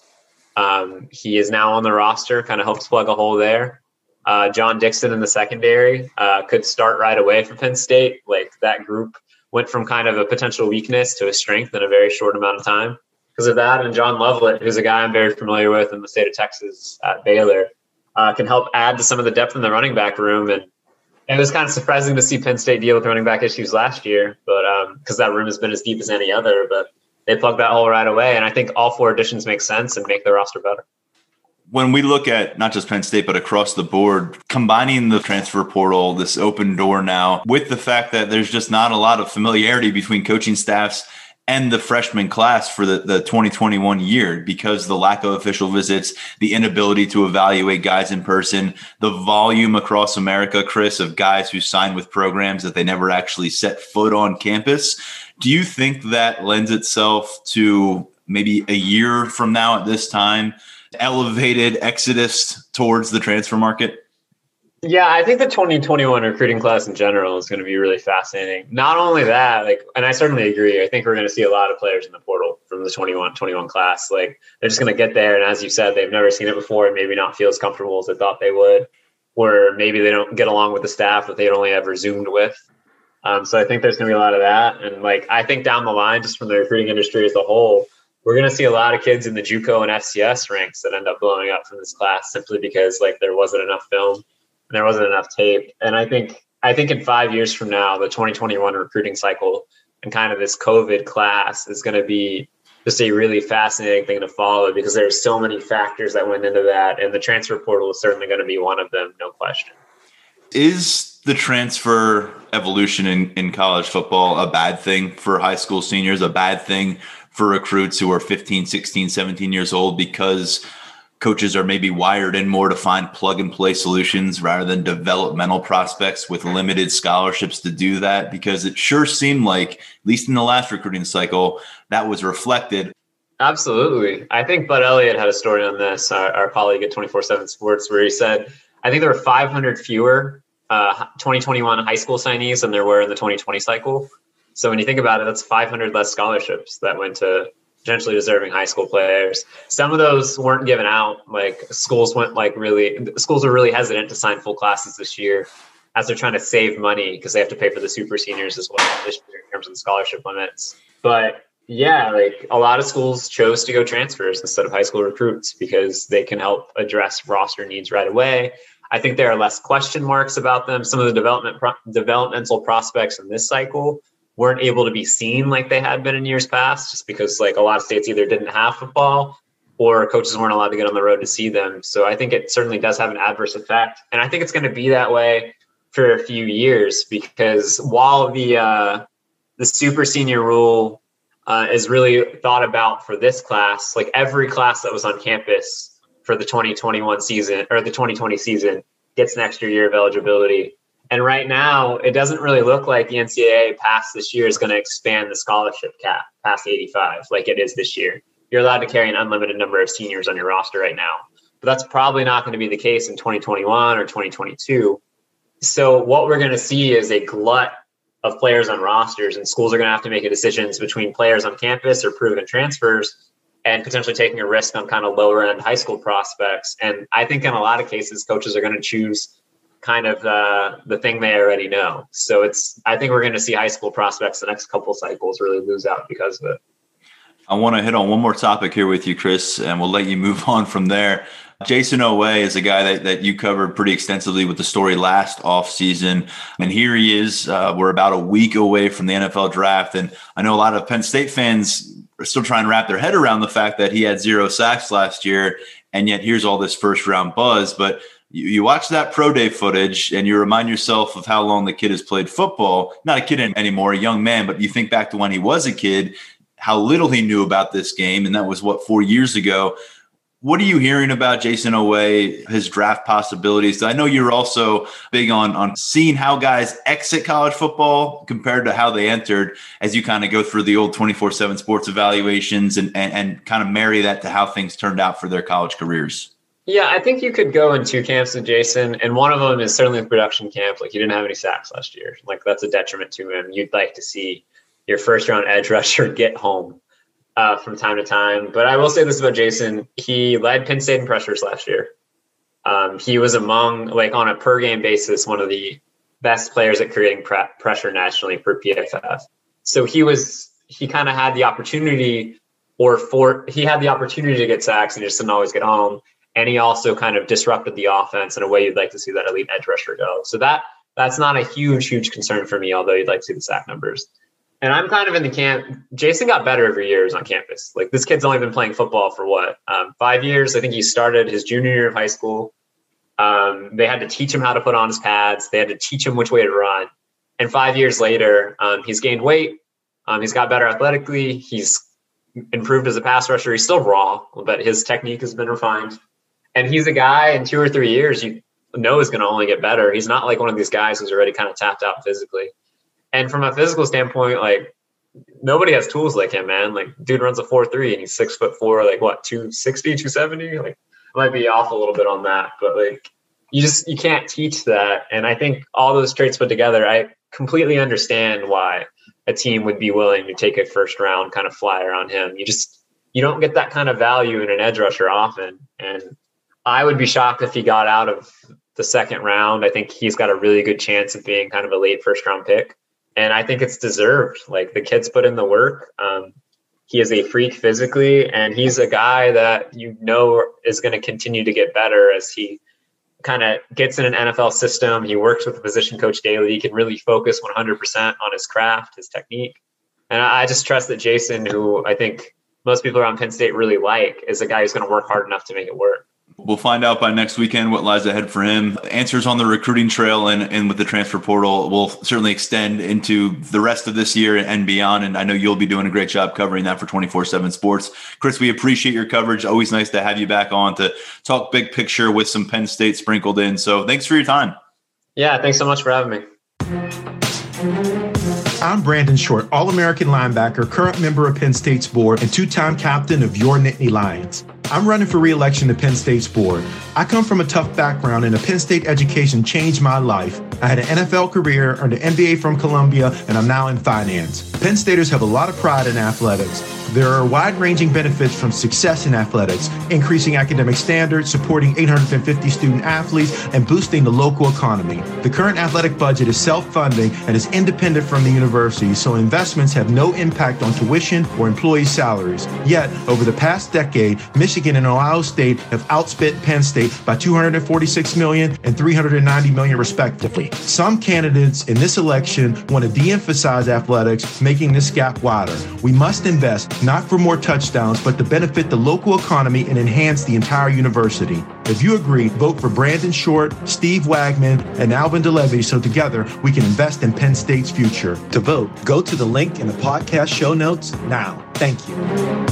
Um, he is now on the roster, kind of helps plug a hole there. Uh, John Dixon in the secondary uh, could start right away for Penn State. Like that group went from kind of a potential weakness to a strength in a very short amount of time because of that. And John Lovelet, who's a guy I'm very familiar with in the state of Texas at Baylor, uh, can help add to some of the depth in the running back room. And it was kind of surprising to see Penn State deal with running back issues last year, but because um, that room has been as deep as any other. But they plugged that hole right away, and I think all four additions make sense and make the roster better. When we look at not just Penn State, but across the board, combining the transfer portal, this open door now, with the fact that there's just not a lot of familiarity between coaching staffs and the freshman class for the, the twenty twenty-one year, because the lack of official visits, the inability to evaluate guys in person, the volume across America, Chris, of guys who sign with programs that they never actually set foot on campus. Do you think that lends itself to maybe a year from now at this time, elevated exodus towards the transfer market? Yeah, I think the twenty twenty-one recruiting class in general is going to be really fascinating. Not only that, like, and I certainly agree, I think we're going to see a lot of players in the portal from the twenty-one twenty-one class. Like, they're just going to get there, and as you said, they've never seen it before and maybe not feel as comfortable as they thought they would, or maybe they don't get along with the staff that they'd only ever Zoomed with. Um, so I think there's going to be a lot of that. And, like, I think down the line, just from the recruiting industry as a whole, we're going to see a lot of kids in the JUCO and F C S ranks that end up blowing up from this class simply because, like, there wasn't enough film. There wasn't enough tape. And I think I think in five years from now, the twenty twenty-one recruiting cycle and kind of this COVID class is going to be just a really fascinating thing to follow because there's so many factors that went into that. And the transfer portal is certainly going to be one of them, no question. Is the transfer evolution in, in college football a bad thing for high school seniors, a bad thing for recruits who are fifteen, sixteen, seventeen years old because coaches are maybe wired in more to find plug and play solutions rather than developmental prospects with limited scholarships to do that? Because it sure seemed like, at least in the last recruiting cycle, that was reflected. Absolutely. I think Bud Elliott had a story on this, our, our colleague at twenty-four seven Sports, where he said, I think there were five hundred fewer uh, twenty twenty-one high school signees than there were in the twenty twenty cycle. So when you think about it, that's five hundred less scholarships that went to potentially deserving high school players. Some of those weren't given out. Like schools went like really, schools are really hesitant to sign full classes this year as they're trying to save money because they have to pay for the super seniors as well this year in terms of the scholarship limits. But yeah, like a lot of schools chose to go transfers instead of high school recruits because they can help address roster needs right away. I think there are less question marks about them. Some of the development pro- developmental prospects in this cycle weren't able to be seen like they had been in years past, just because like a lot of states either didn't have football or coaches weren't allowed to get on the road to see them. So I think it certainly does have an adverse effect. And I think it's going to be that way for a few years because while the, uh, the super senior rule uh, is really thought about for this class, like every class that was on campus for the twenty twenty-one season or the twenty twenty season gets an extra year of eligibility. And right now, it doesn't really look like the N C double A past this year is going to expand the scholarship cap past eighty-five like it is this year. You're allowed to carry an unlimited number of seniors on your roster right now. But that's probably not going to be the case in twenty twenty-one or twenty twenty-two. So what we're going to see is a glut of players on rosters, and schools are going to have to make a decisions between players on campus or proven transfers and potentially taking a risk on kind of lower end high school prospects. And I think in a lot of cases, coaches are going to choose kind of uh, the thing they already know. So it's, I think we're going to see high school prospects the next couple cycles really lose out because of it. I want to hit on one more topic here with you, Chris, and we'll let you move on from there. Jayson Oweh is a guy that, that you covered pretty extensively with the story last offseason. And here he is. Uh, we're about a week away from the N F L draft. And I know a lot of Penn State fans are still trying to wrap their head around the fact that he had zero sacks last year. And yet here's all this first round buzz. But you, you watch that pro day footage and you remind yourself of how long the kid has played football. Not a kid anymore, a young man, but you think back to when he was a kid, how little he knew about this game. And that was what, four years ago. What are you hearing about Jayson Oweh, his draft possibilities? I know you're also big on, on seeing how guys exit college football compared to how they entered as you kind of go through the old twenty-four seven sports evaluations and, and, and kind of marry that to how things turned out for their college careers. Yeah, I think you could go in two camps with Jayson, and one of them is certainly the production camp. Like, he didn't have any sacks last year. Like, that's a detriment to him. You'd like to see your first-round edge rusher get home Uh, from time to time. But I will say this about Jayson. He led Penn State in pressures last year. Um, he was among, like on a per game basis, one of the best players at creating pre- pressure nationally per P F F. So he was, he kind of had the opportunity or for, he had the opportunity to get sacks and he just didn't always get home. And he also kind of disrupted the offense in a way you'd like to see that elite edge rusher go. So that, that's not a huge, huge concern for me, although you'd like to see the sack numbers. And I'm kind of in the camp. Jayson got better every year he was on campus. Like, this kid's only been playing football for what, um, five years? I think he started his junior year of high school. Um, they had to teach him how to put on his pads. They had to teach him which way to run. And five years later, um, he's gained weight. Um, he's got better athletically. He's improved as a pass rusher. He's still raw, but his technique has been refined. And he's a guy in two or three years you know is going to only get better. He's not like one of these guys who's already kind of tapped out physically. And from a physical standpoint, like, nobody has tools like him, man. Like, dude runs a four three and he's six foot four, like what, two sixty, two seventy? Like, I might be off a little bit on that, but like, you just, you can't teach that. And I think all those traits put together, I completely understand why a team would be willing to take a first round kind of flyer on him. You just, you don't get that kind of value in an edge rusher often. And I would be shocked if he got out of the second round. I think he's got a really good chance of being kind of a late first round pick. And I think it's deserved. Like, the kid's put in the work. Um, he is a freak physically, and he's a guy that you know is going to continue to get better as he kind of gets in an N F L system. He works with the position coach daily. He can really focus one hundred percent on his craft, his technique. And I just trust that Jayson, who I think most people around Penn State really like is a guy who's going to work hard enough to make it work. We'll find out by next weekend what lies ahead for him. Answers on the recruiting trail and, and with the transfer portal will certainly extend into the rest of this year and beyond. And I know you'll be doing a great job covering that for twenty-four seven Sports. Chris, we appreciate your coverage. Always nice to have you back on to talk big picture with some Penn State sprinkled in. So thanks for your time. Yeah, thanks so much for having me. I'm Brandon Short, All-American linebacker, current member of Penn State's board, and two-time captain of your Nittany Lions. I'm running for re-election to Penn State's board. I come from a tough background, and a Penn State education changed my life. I had an N F L career, earned an M B A from Columbia, and I'm now in finance. Penn Staters have a lot of pride in athletics. There are wide-ranging benefits from success in athletics, increasing academic standards, supporting eight hundred fifty student athletes, and boosting the local economy. The current athletic budget is self-funding and is independent from the university, so investments have no impact on tuition or employee salaries. Yet, over the past decade, Michigan and Ohio State have outspent Penn State by two hundred forty-six million dollars and three hundred ninety million dollars respectively. Some candidates in this election want to de-emphasize athletics, making this gap wider. We must invest not for more touchdowns, but to benefit the local economy and enhance the entire university. If you agree, vote for Brandon Short, Steve Wagman, and Alvin DeLevy so together we can invest in Penn State's future. To vote, go to the link in the podcast show notes now. Thank you.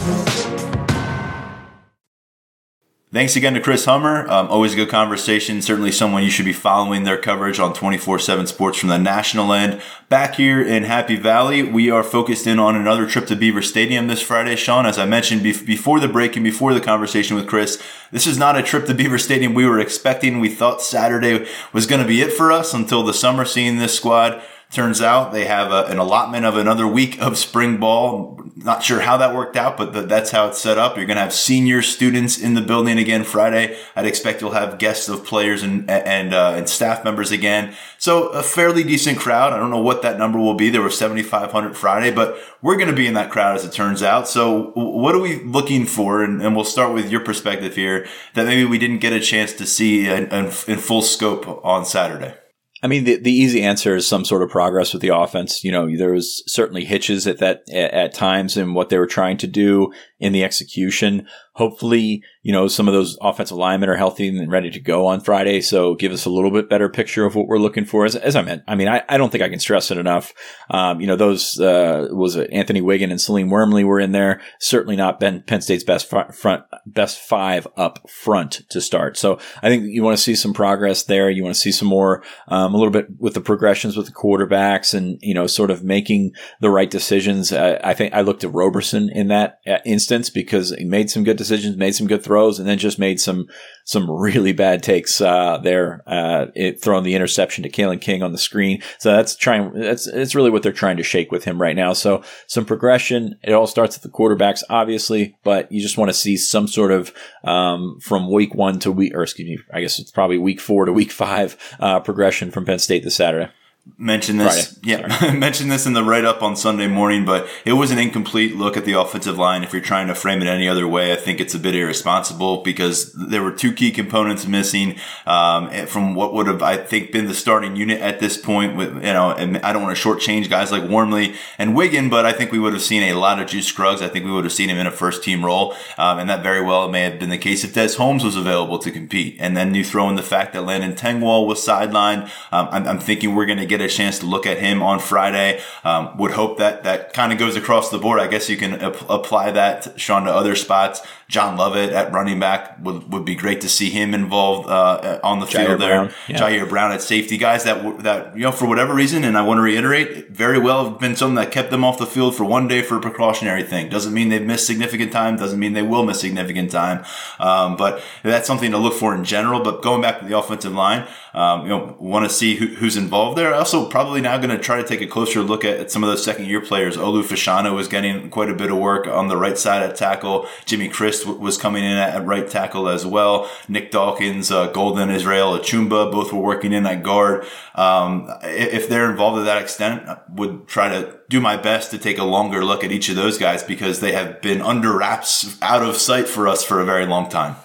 Thanks again to Chris Hummer. Um, always a good conversation. Certainly someone you should be following their coverage on twenty-four seven Sports from the national end. Back here in Happy Valley, we are focused in on another trip to Beaver Stadium this Friday, Sean. As I mentioned be- before the break and before the conversation with Chris, this is not a trip to Beaver Stadium we were expecting. We thought Saturday was going to be it for us until the summer seeing this squad. Turns out they have a, an allotment of another week of spring ball. Not sure how that worked out, but the, that's how it's set up. You're going to have senior students in the building again Friday. I'd expect you'll have guests of players and and uh, and staff members again. So a fairly decent crowd. I don't know what that number will be. There were seventy-five hundred Friday, but we're going to be in that crowd as it turns out. So what are we looking for? And, and we'll start with your perspective here that maybe we didn't get a chance to see in, in, in full scope on Saturday. I mean, the, the easy answer is some sort of progress with the offense. You know, there was certainly hitches at that, at, at times in what they were trying to do in the execution. Hopefully, you know, some of those offensive linemen are healthy and ready to go on Friday. So give us a little bit better picture of what we're looking for. As, as I meant, I mean, I, I don't think I can stress it enough. Um, you know, those, uh, was it Anthony Wiggin and Salim Wormley were in there. Certainly not Ben, Penn State's best front, front, best five up front to start. So I think you want to see some progress there. You want to see some more, um, a little bit with the progressions with the quarterbacks and, you know, sort of making the right decisions. Uh, I think I looked at Roberson in that instance because he made some good decisions, made some good throws, and then just made some some really bad takes uh, there, uh, it, throwing the interception to Kalen King on the screen. So that's trying. That's it's really what they're trying to shake with him right now. So some progression. It all starts with the quarterbacks, obviously, but you just want to see some sort of um, from week one to week, or excuse me, I guess it's probably week four to week five uh, progression from Penn State this Saturday. Mentioned this, Friday. yeah, mentioned this in the write-up on Sunday morning, but it was an incomplete look at the offensive line. If you're trying to frame it any other way, I think it's a bit irresponsible because there were two key components missing um, from what would have, I think, been the starting unit at this point. With you know, and I don't want to shortchange guys like Wormley and Wiggin, but I think we would have seen a lot of Juice Scruggs. I think we would have seen him in a first-team role, um, and that very well may have been the case if Des Holmes was available to compete. And then you throw in the fact that Landon Tengwall was sidelined. Um, I'm, I'm thinking we're going to get a chance to look at him on Friday. Um, would hope that that kind of goes across the board. I guess you can ap- apply that, Sean, to other spots. John Lovett at running back would, would be great to see him involved uh, on the Jair field there. Brown. Yeah. Jair Brown at safety. Guys that, that, you know, for whatever reason, and I want to reiterate, very well have been something that kept them off the field for one day for a precautionary thing. Doesn't mean they've missed significant time. Doesn't mean they will miss significant time. Um, but that's something to look for in general. But going back to the offensive line, um, you know, want to see who, who's involved there. Also, probably now going to try to take a closer look at, at some of those second year players. Olu Fashanu was getting quite a bit of work on the right side at tackle. Jimmy Christ w- was coming in at, at right tackle as well. Nick Dawkins, uh, Golden Israel Achumba, both were working in at guard. Um, if they're involved to that extent, I would try to do my best to take a longer look at each of those guys because they have been under wraps, out of sight for us for a very long time.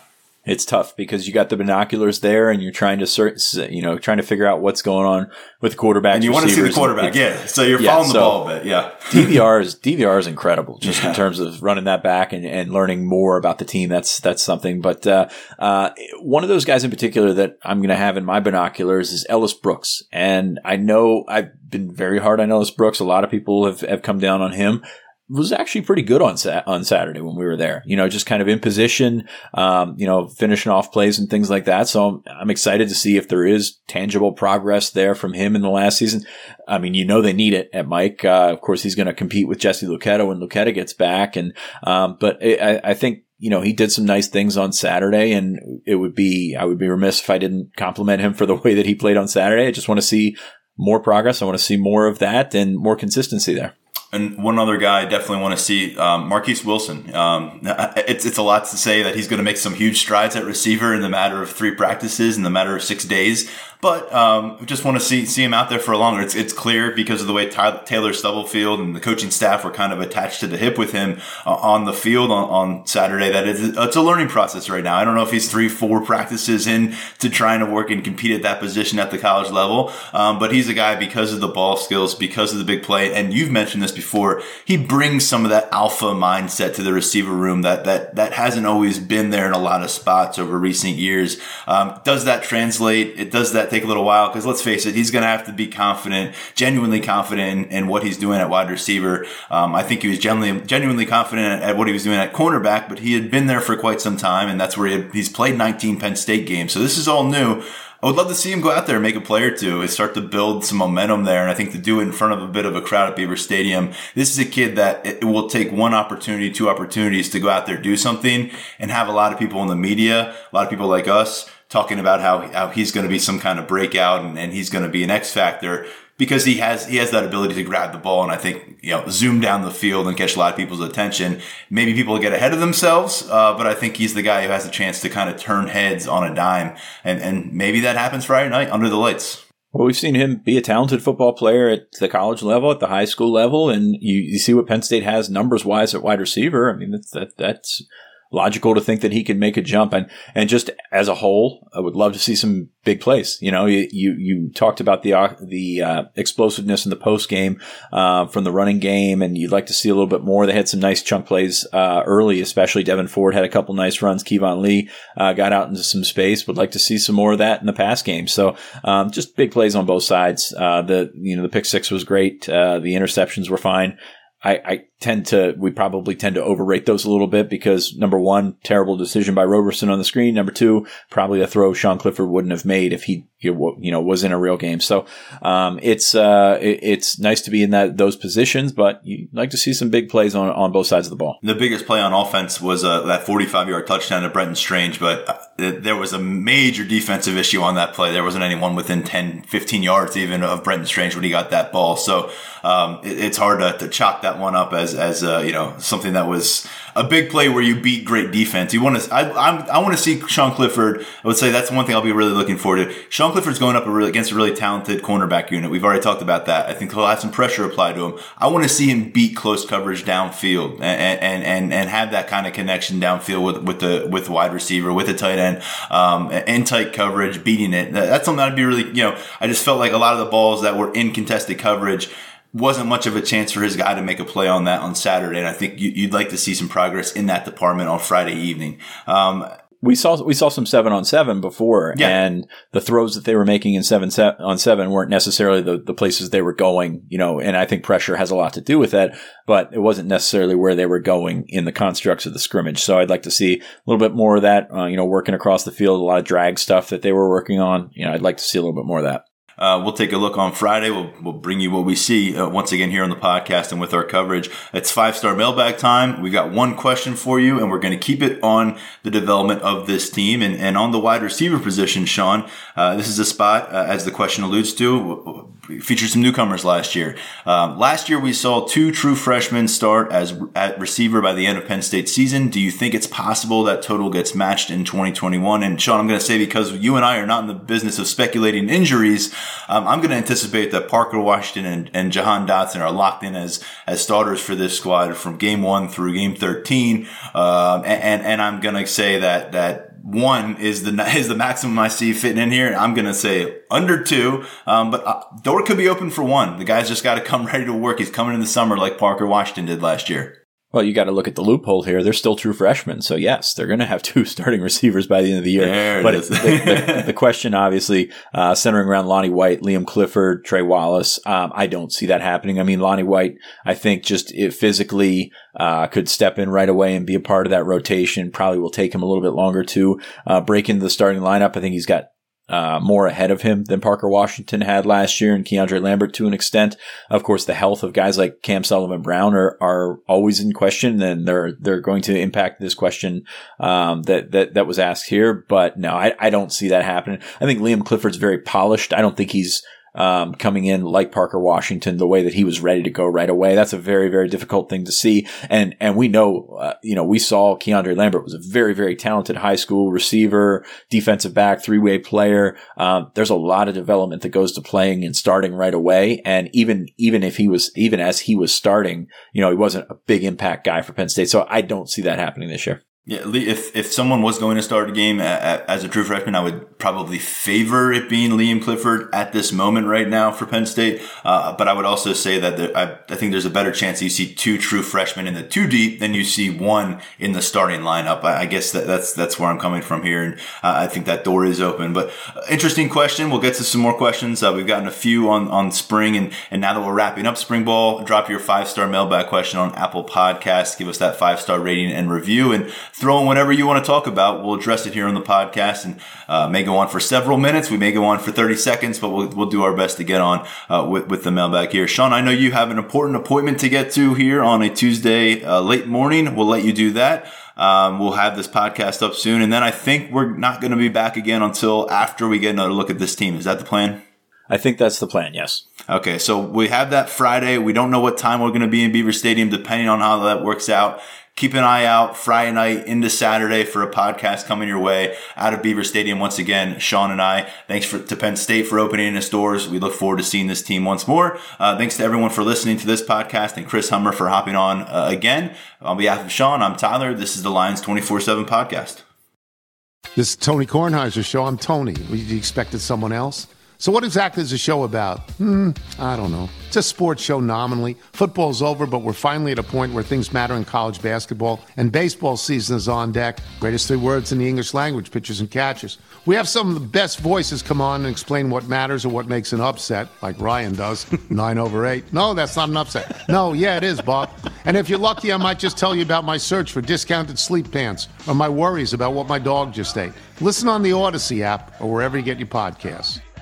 It's tough because you got the binoculars there and you're trying to search, you know, trying to figure out what's going on with the quarterback. And you want to see the quarterback, yeah. So you're yeah, following so the ball a bit, yeah. D V R is D V R is incredible, just yeah. in terms of running that back and, and learning more about the team. That's that's something. But uh, uh, one of those guys in particular that I'm going to have in my binoculars is Ellis Brooks, and I know I've been very hard on Ellis Brooks. A lot of people have have come down on him. Was actually pretty good on sa- on Saturday when we were there, you know, just kind of in position, um, you know, finishing off plays and things like that. So I'm, I'm excited to see if there is tangible progress there from him in the last season. I mean, you know, they need it at Mike. Uh, of course, he's going to compete with Jesse Luketa when Luketa gets back. And, um, but it, I, I think, you know, he did some nice things on Saturday, and it would be, I would be remiss if I didn't compliment him for the way that he played on Saturday. I just want to see more progress. I want to see more of that and more consistency there. And one other guy I definitely want to see, um, Marquise Wilson. Um, it's it's a lot to say that he's going to make some huge strides at receiver in the matter of three practices, in the matter of six days. But um, we just want to see see him out there for longer. It's it's clear because of the way Ty- Taylor Stubblefield and the coaching staff were kind of attached to the hip with him uh, on the field on, on Saturday that it's, it's a learning process right now. I don't know if he's three, four practices in to trying to work and compete at that position at the college level. Um, but he's a guy because of the ball skills, because of the big play. And you've mentioned this before. He brings some of that alpha mindset to the receiver room that that that hasn't always been there in a lot of spots over recent years. Um, does that translate? It does that take a little while, because let's face it, he's going to have to be confident, genuinely confident in, in what he's doing at wide receiver. Um, I think he was genuinely, genuinely confident at what he was doing at cornerback, but he had been there for quite some time, and that's where he had, he's played nineteen Penn State games. So this is all new. I would love to see him go out there and make a play or two and start to build some momentum there. And I think to do it in front of a bit of a crowd at Beaver Stadium, this is a kid that it will take one opportunity, two opportunities to go out there, do something, and have a lot of people in the media, a lot of people like us, talking about how, how he's going to be some kind of breakout and, and he's going to be an X factor, because he has, he has that ability to grab the ball and I think, you know, zoom down the field and catch a lot of people's attention. Maybe people get ahead of themselves, uh, but I think he's the guy who has a chance to kind of turn heads on a dime. And, and maybe that happens Friday night under the lights. Well, we've seen him be a talented football player at the college level, at the high school level, and you, you see what Penn State has numbers wise at wide receiver. I mean, that's, that, that's, logical to think that he can make a jump. And, and just as a whole, I would love to see some big plays. You know, you, you, you talked about the, uh, the, uh, explosiveness in the post game, uh, from the running game, and you'd like to see a little bit more. They had some nice chunk plays, uh, early, especially Devin Ford had a couple nice runs. Kevon Lee, uh, got out into some space. Would like to see some more of that in the pass game. So, um, just big plays on both sides. Uh, the, you know, the pick six was great. Uh, the interceptions were fine. I, I tend to, we probably tend to overrate those a little bit because number one, terrible decision by Roberson on the screen. Number two, probably a throw Sean Clifford wouldn't have made if he, you know, was in a real game. So, um, it's, uh, it, it's nice to be in that, those positions, but you like to see some big plays on, on both sides of the ball. The biggest play on offense was, uh, that forty-five yard touchdown to Brenton Strange, but uh, there was a major defensive issue on that play. There wasn't anyone within ten, fifteen yards even of Brenton Strange when he got that ball. So, um, it, it's hard to, to chalk that one up as, as, uh, you know, something that was a big play where you beat great defense. You want to, I, I'm, I want to see Sean Clifford. I would say that's one thing I'll be really looking forward to. Sean Clifford's going up a really, against a really talented cornerback unit. We've already talked about that. I think he'll have some pressure applied to him. I want to see him beat close coverage downfield and, and, and, and have that kind of connection downfield with, with the, with wide receiver, with the tight end, um, in tight coverage, beating it. That's something I'd be really, you know, I just felt like a lot of the balls that were in contested coverage wasn't much of a chance for his guy to make a play on that on Saturday. And I think you'd like to see some progress in that department on Friday evening. Um, We saw we saw some seven on seven before, yeah. And the throws that they were making in seven se- on seven weren't necessarily the, the places they were going, you know. And I think pressure has a lot to do with that, but it wasn't necessarily where they were going in the constructs of the scrimmage. So I'd like to see a little bit more of that, uh, you know, working across the field, a lot of drag stuff that they were working on. You know, I'd like to see a little bit more of that. Uh, we'll take a look on Friday. We'll, we'll bring you what we see uh, once again here on the podcast and with our coverage. It's five-star mailbag time. We've got one question for you, and we're going to keep it on the development of this team. And, and on the wide receiver position, Sean, uh, this is a spot, uh, as the question alludes to, featured some newcomers last year. Um, last year, we saw two true freshmen start as at receiver by the end of Penn State's season. Do you think it's possible that total gets matched in twenty twenty-one? And Sean, I'm going to say, because you and I are not in the business of speculating injuries, Um, I'm going to anticipate that Parker Washington and, and Jahan Dotson are locked in as as starters for this squad from game one through game thirteen. Um, and, and I'm going to say that that one is the is the maximum I see fitting in here. I'm going to say under two, um, but uh, door could be open for one. The guy's just got to come ready to work. He's coming in the summer like Parker Washington did last year. Well, you got to look at the loophole here. They're still true freshmen. So, yes, they're going to have two starting receivers by the end of the year. There it but is. the, the, the question, obviously, uh, centering around Lonnie White, Liam Clifford, Trey Wallace, um, I don't see that happening. I mean, Lonnie White, I think just it physically uh, could step in right away and be a part of that rotation. Probably will take him a little bit longer to uh, break into the starting lineup. I think he's got Uh, more ahead of him than Parker Washington had last year, and Keandre Lambert to an extent. Of course, the health of guys like Cam Sullivan-Brown are, are always in question, and they're they're going to impact this question um, that that that was asked here. But no, I, I don't see that happening. I think Liam Clifford's very polished. I don't think he's um, coming in like Parker Washington, the way that he was ready to go right away. That's a very, very difficult thing to see. And, and we know, uh, you know, we saw Keandre Lambert was a very, very talented high school receiver, defensive back, three-way player. Um, there's a lot of development that goes to playing and starting right away. And even, even if he was, even as he was starting, you know, he wasn't a big impact guy for Penn State. So I don't see that happening this year. Yeah, if if someone was going to start a game as a true freshman, I would probably favor it being Liam Clifford at this moment right now for Penn State. Uh, but I would also say that there, I, I think there's a better chance you see two true freshmen in the two deep than you see one in the starting lineup. I, I guess that, that's that's where I'm coming from here, and uh, I think that door is open. But uh, interesting question. We'll get to some more questions. Uh, we've gotten a few on on spring, and and now that we're wrapping up spring ball, drop your five star mailbag question on Apple Podcasts. Give us that five star rating and review, and throw in whatever you want to talk about. We'll address it here on the podcast, and uh, may go on for several minutes. We may go on for thirty seconds, but we'll we'll do our best to get on uh, with, with the mailbag here. Sean, I know you have an important appointment to get to here on a Tuesday uh, late morning. We'll let you do that. Um, we'll have this podcast up soon, and then I think we're not going to be back again until after we get another look at this team. Is that the plan? I think that's the plan, yes. Okay, so we have that Friday. We don't know what time we're going to be in Beaver Stadium, depending on how that works out. Keep an eye out Friday night into Saturday for a podcast coming your way out of Beaver Stadium. Once again, Sean and I, thanks for, to Penn State for opening its doors. We look forward to seeing this team once more. Uh, thanks to everyone for listening to this podcast, and Chris Hummer for hopping on uh, again. On behalf of Sean, I'm Tyler. This is the Lions twenty-four seven podcast. This is Tony Kornheiser's show. I'm Tony. You expected someone else? So what exactly is the show about? Hmm, I don't know. It's a sports show nominally. Football's over, but we're finally at a point where things matter in college basketball, and baseball season is on deck. Greatest three words in the English language, pitchers and catchers. We have some of the best voices come on and explain what matters or what makes an upset, like Ryan does. Nine over eight. No, that's not an upset. No, yeah, it is, Bob. And if you're lucky, I might just tell you about my search for discounted sleep pants or my worries about what my dog just ate. Listen on the Odyssey app or wherever you get your podcasts.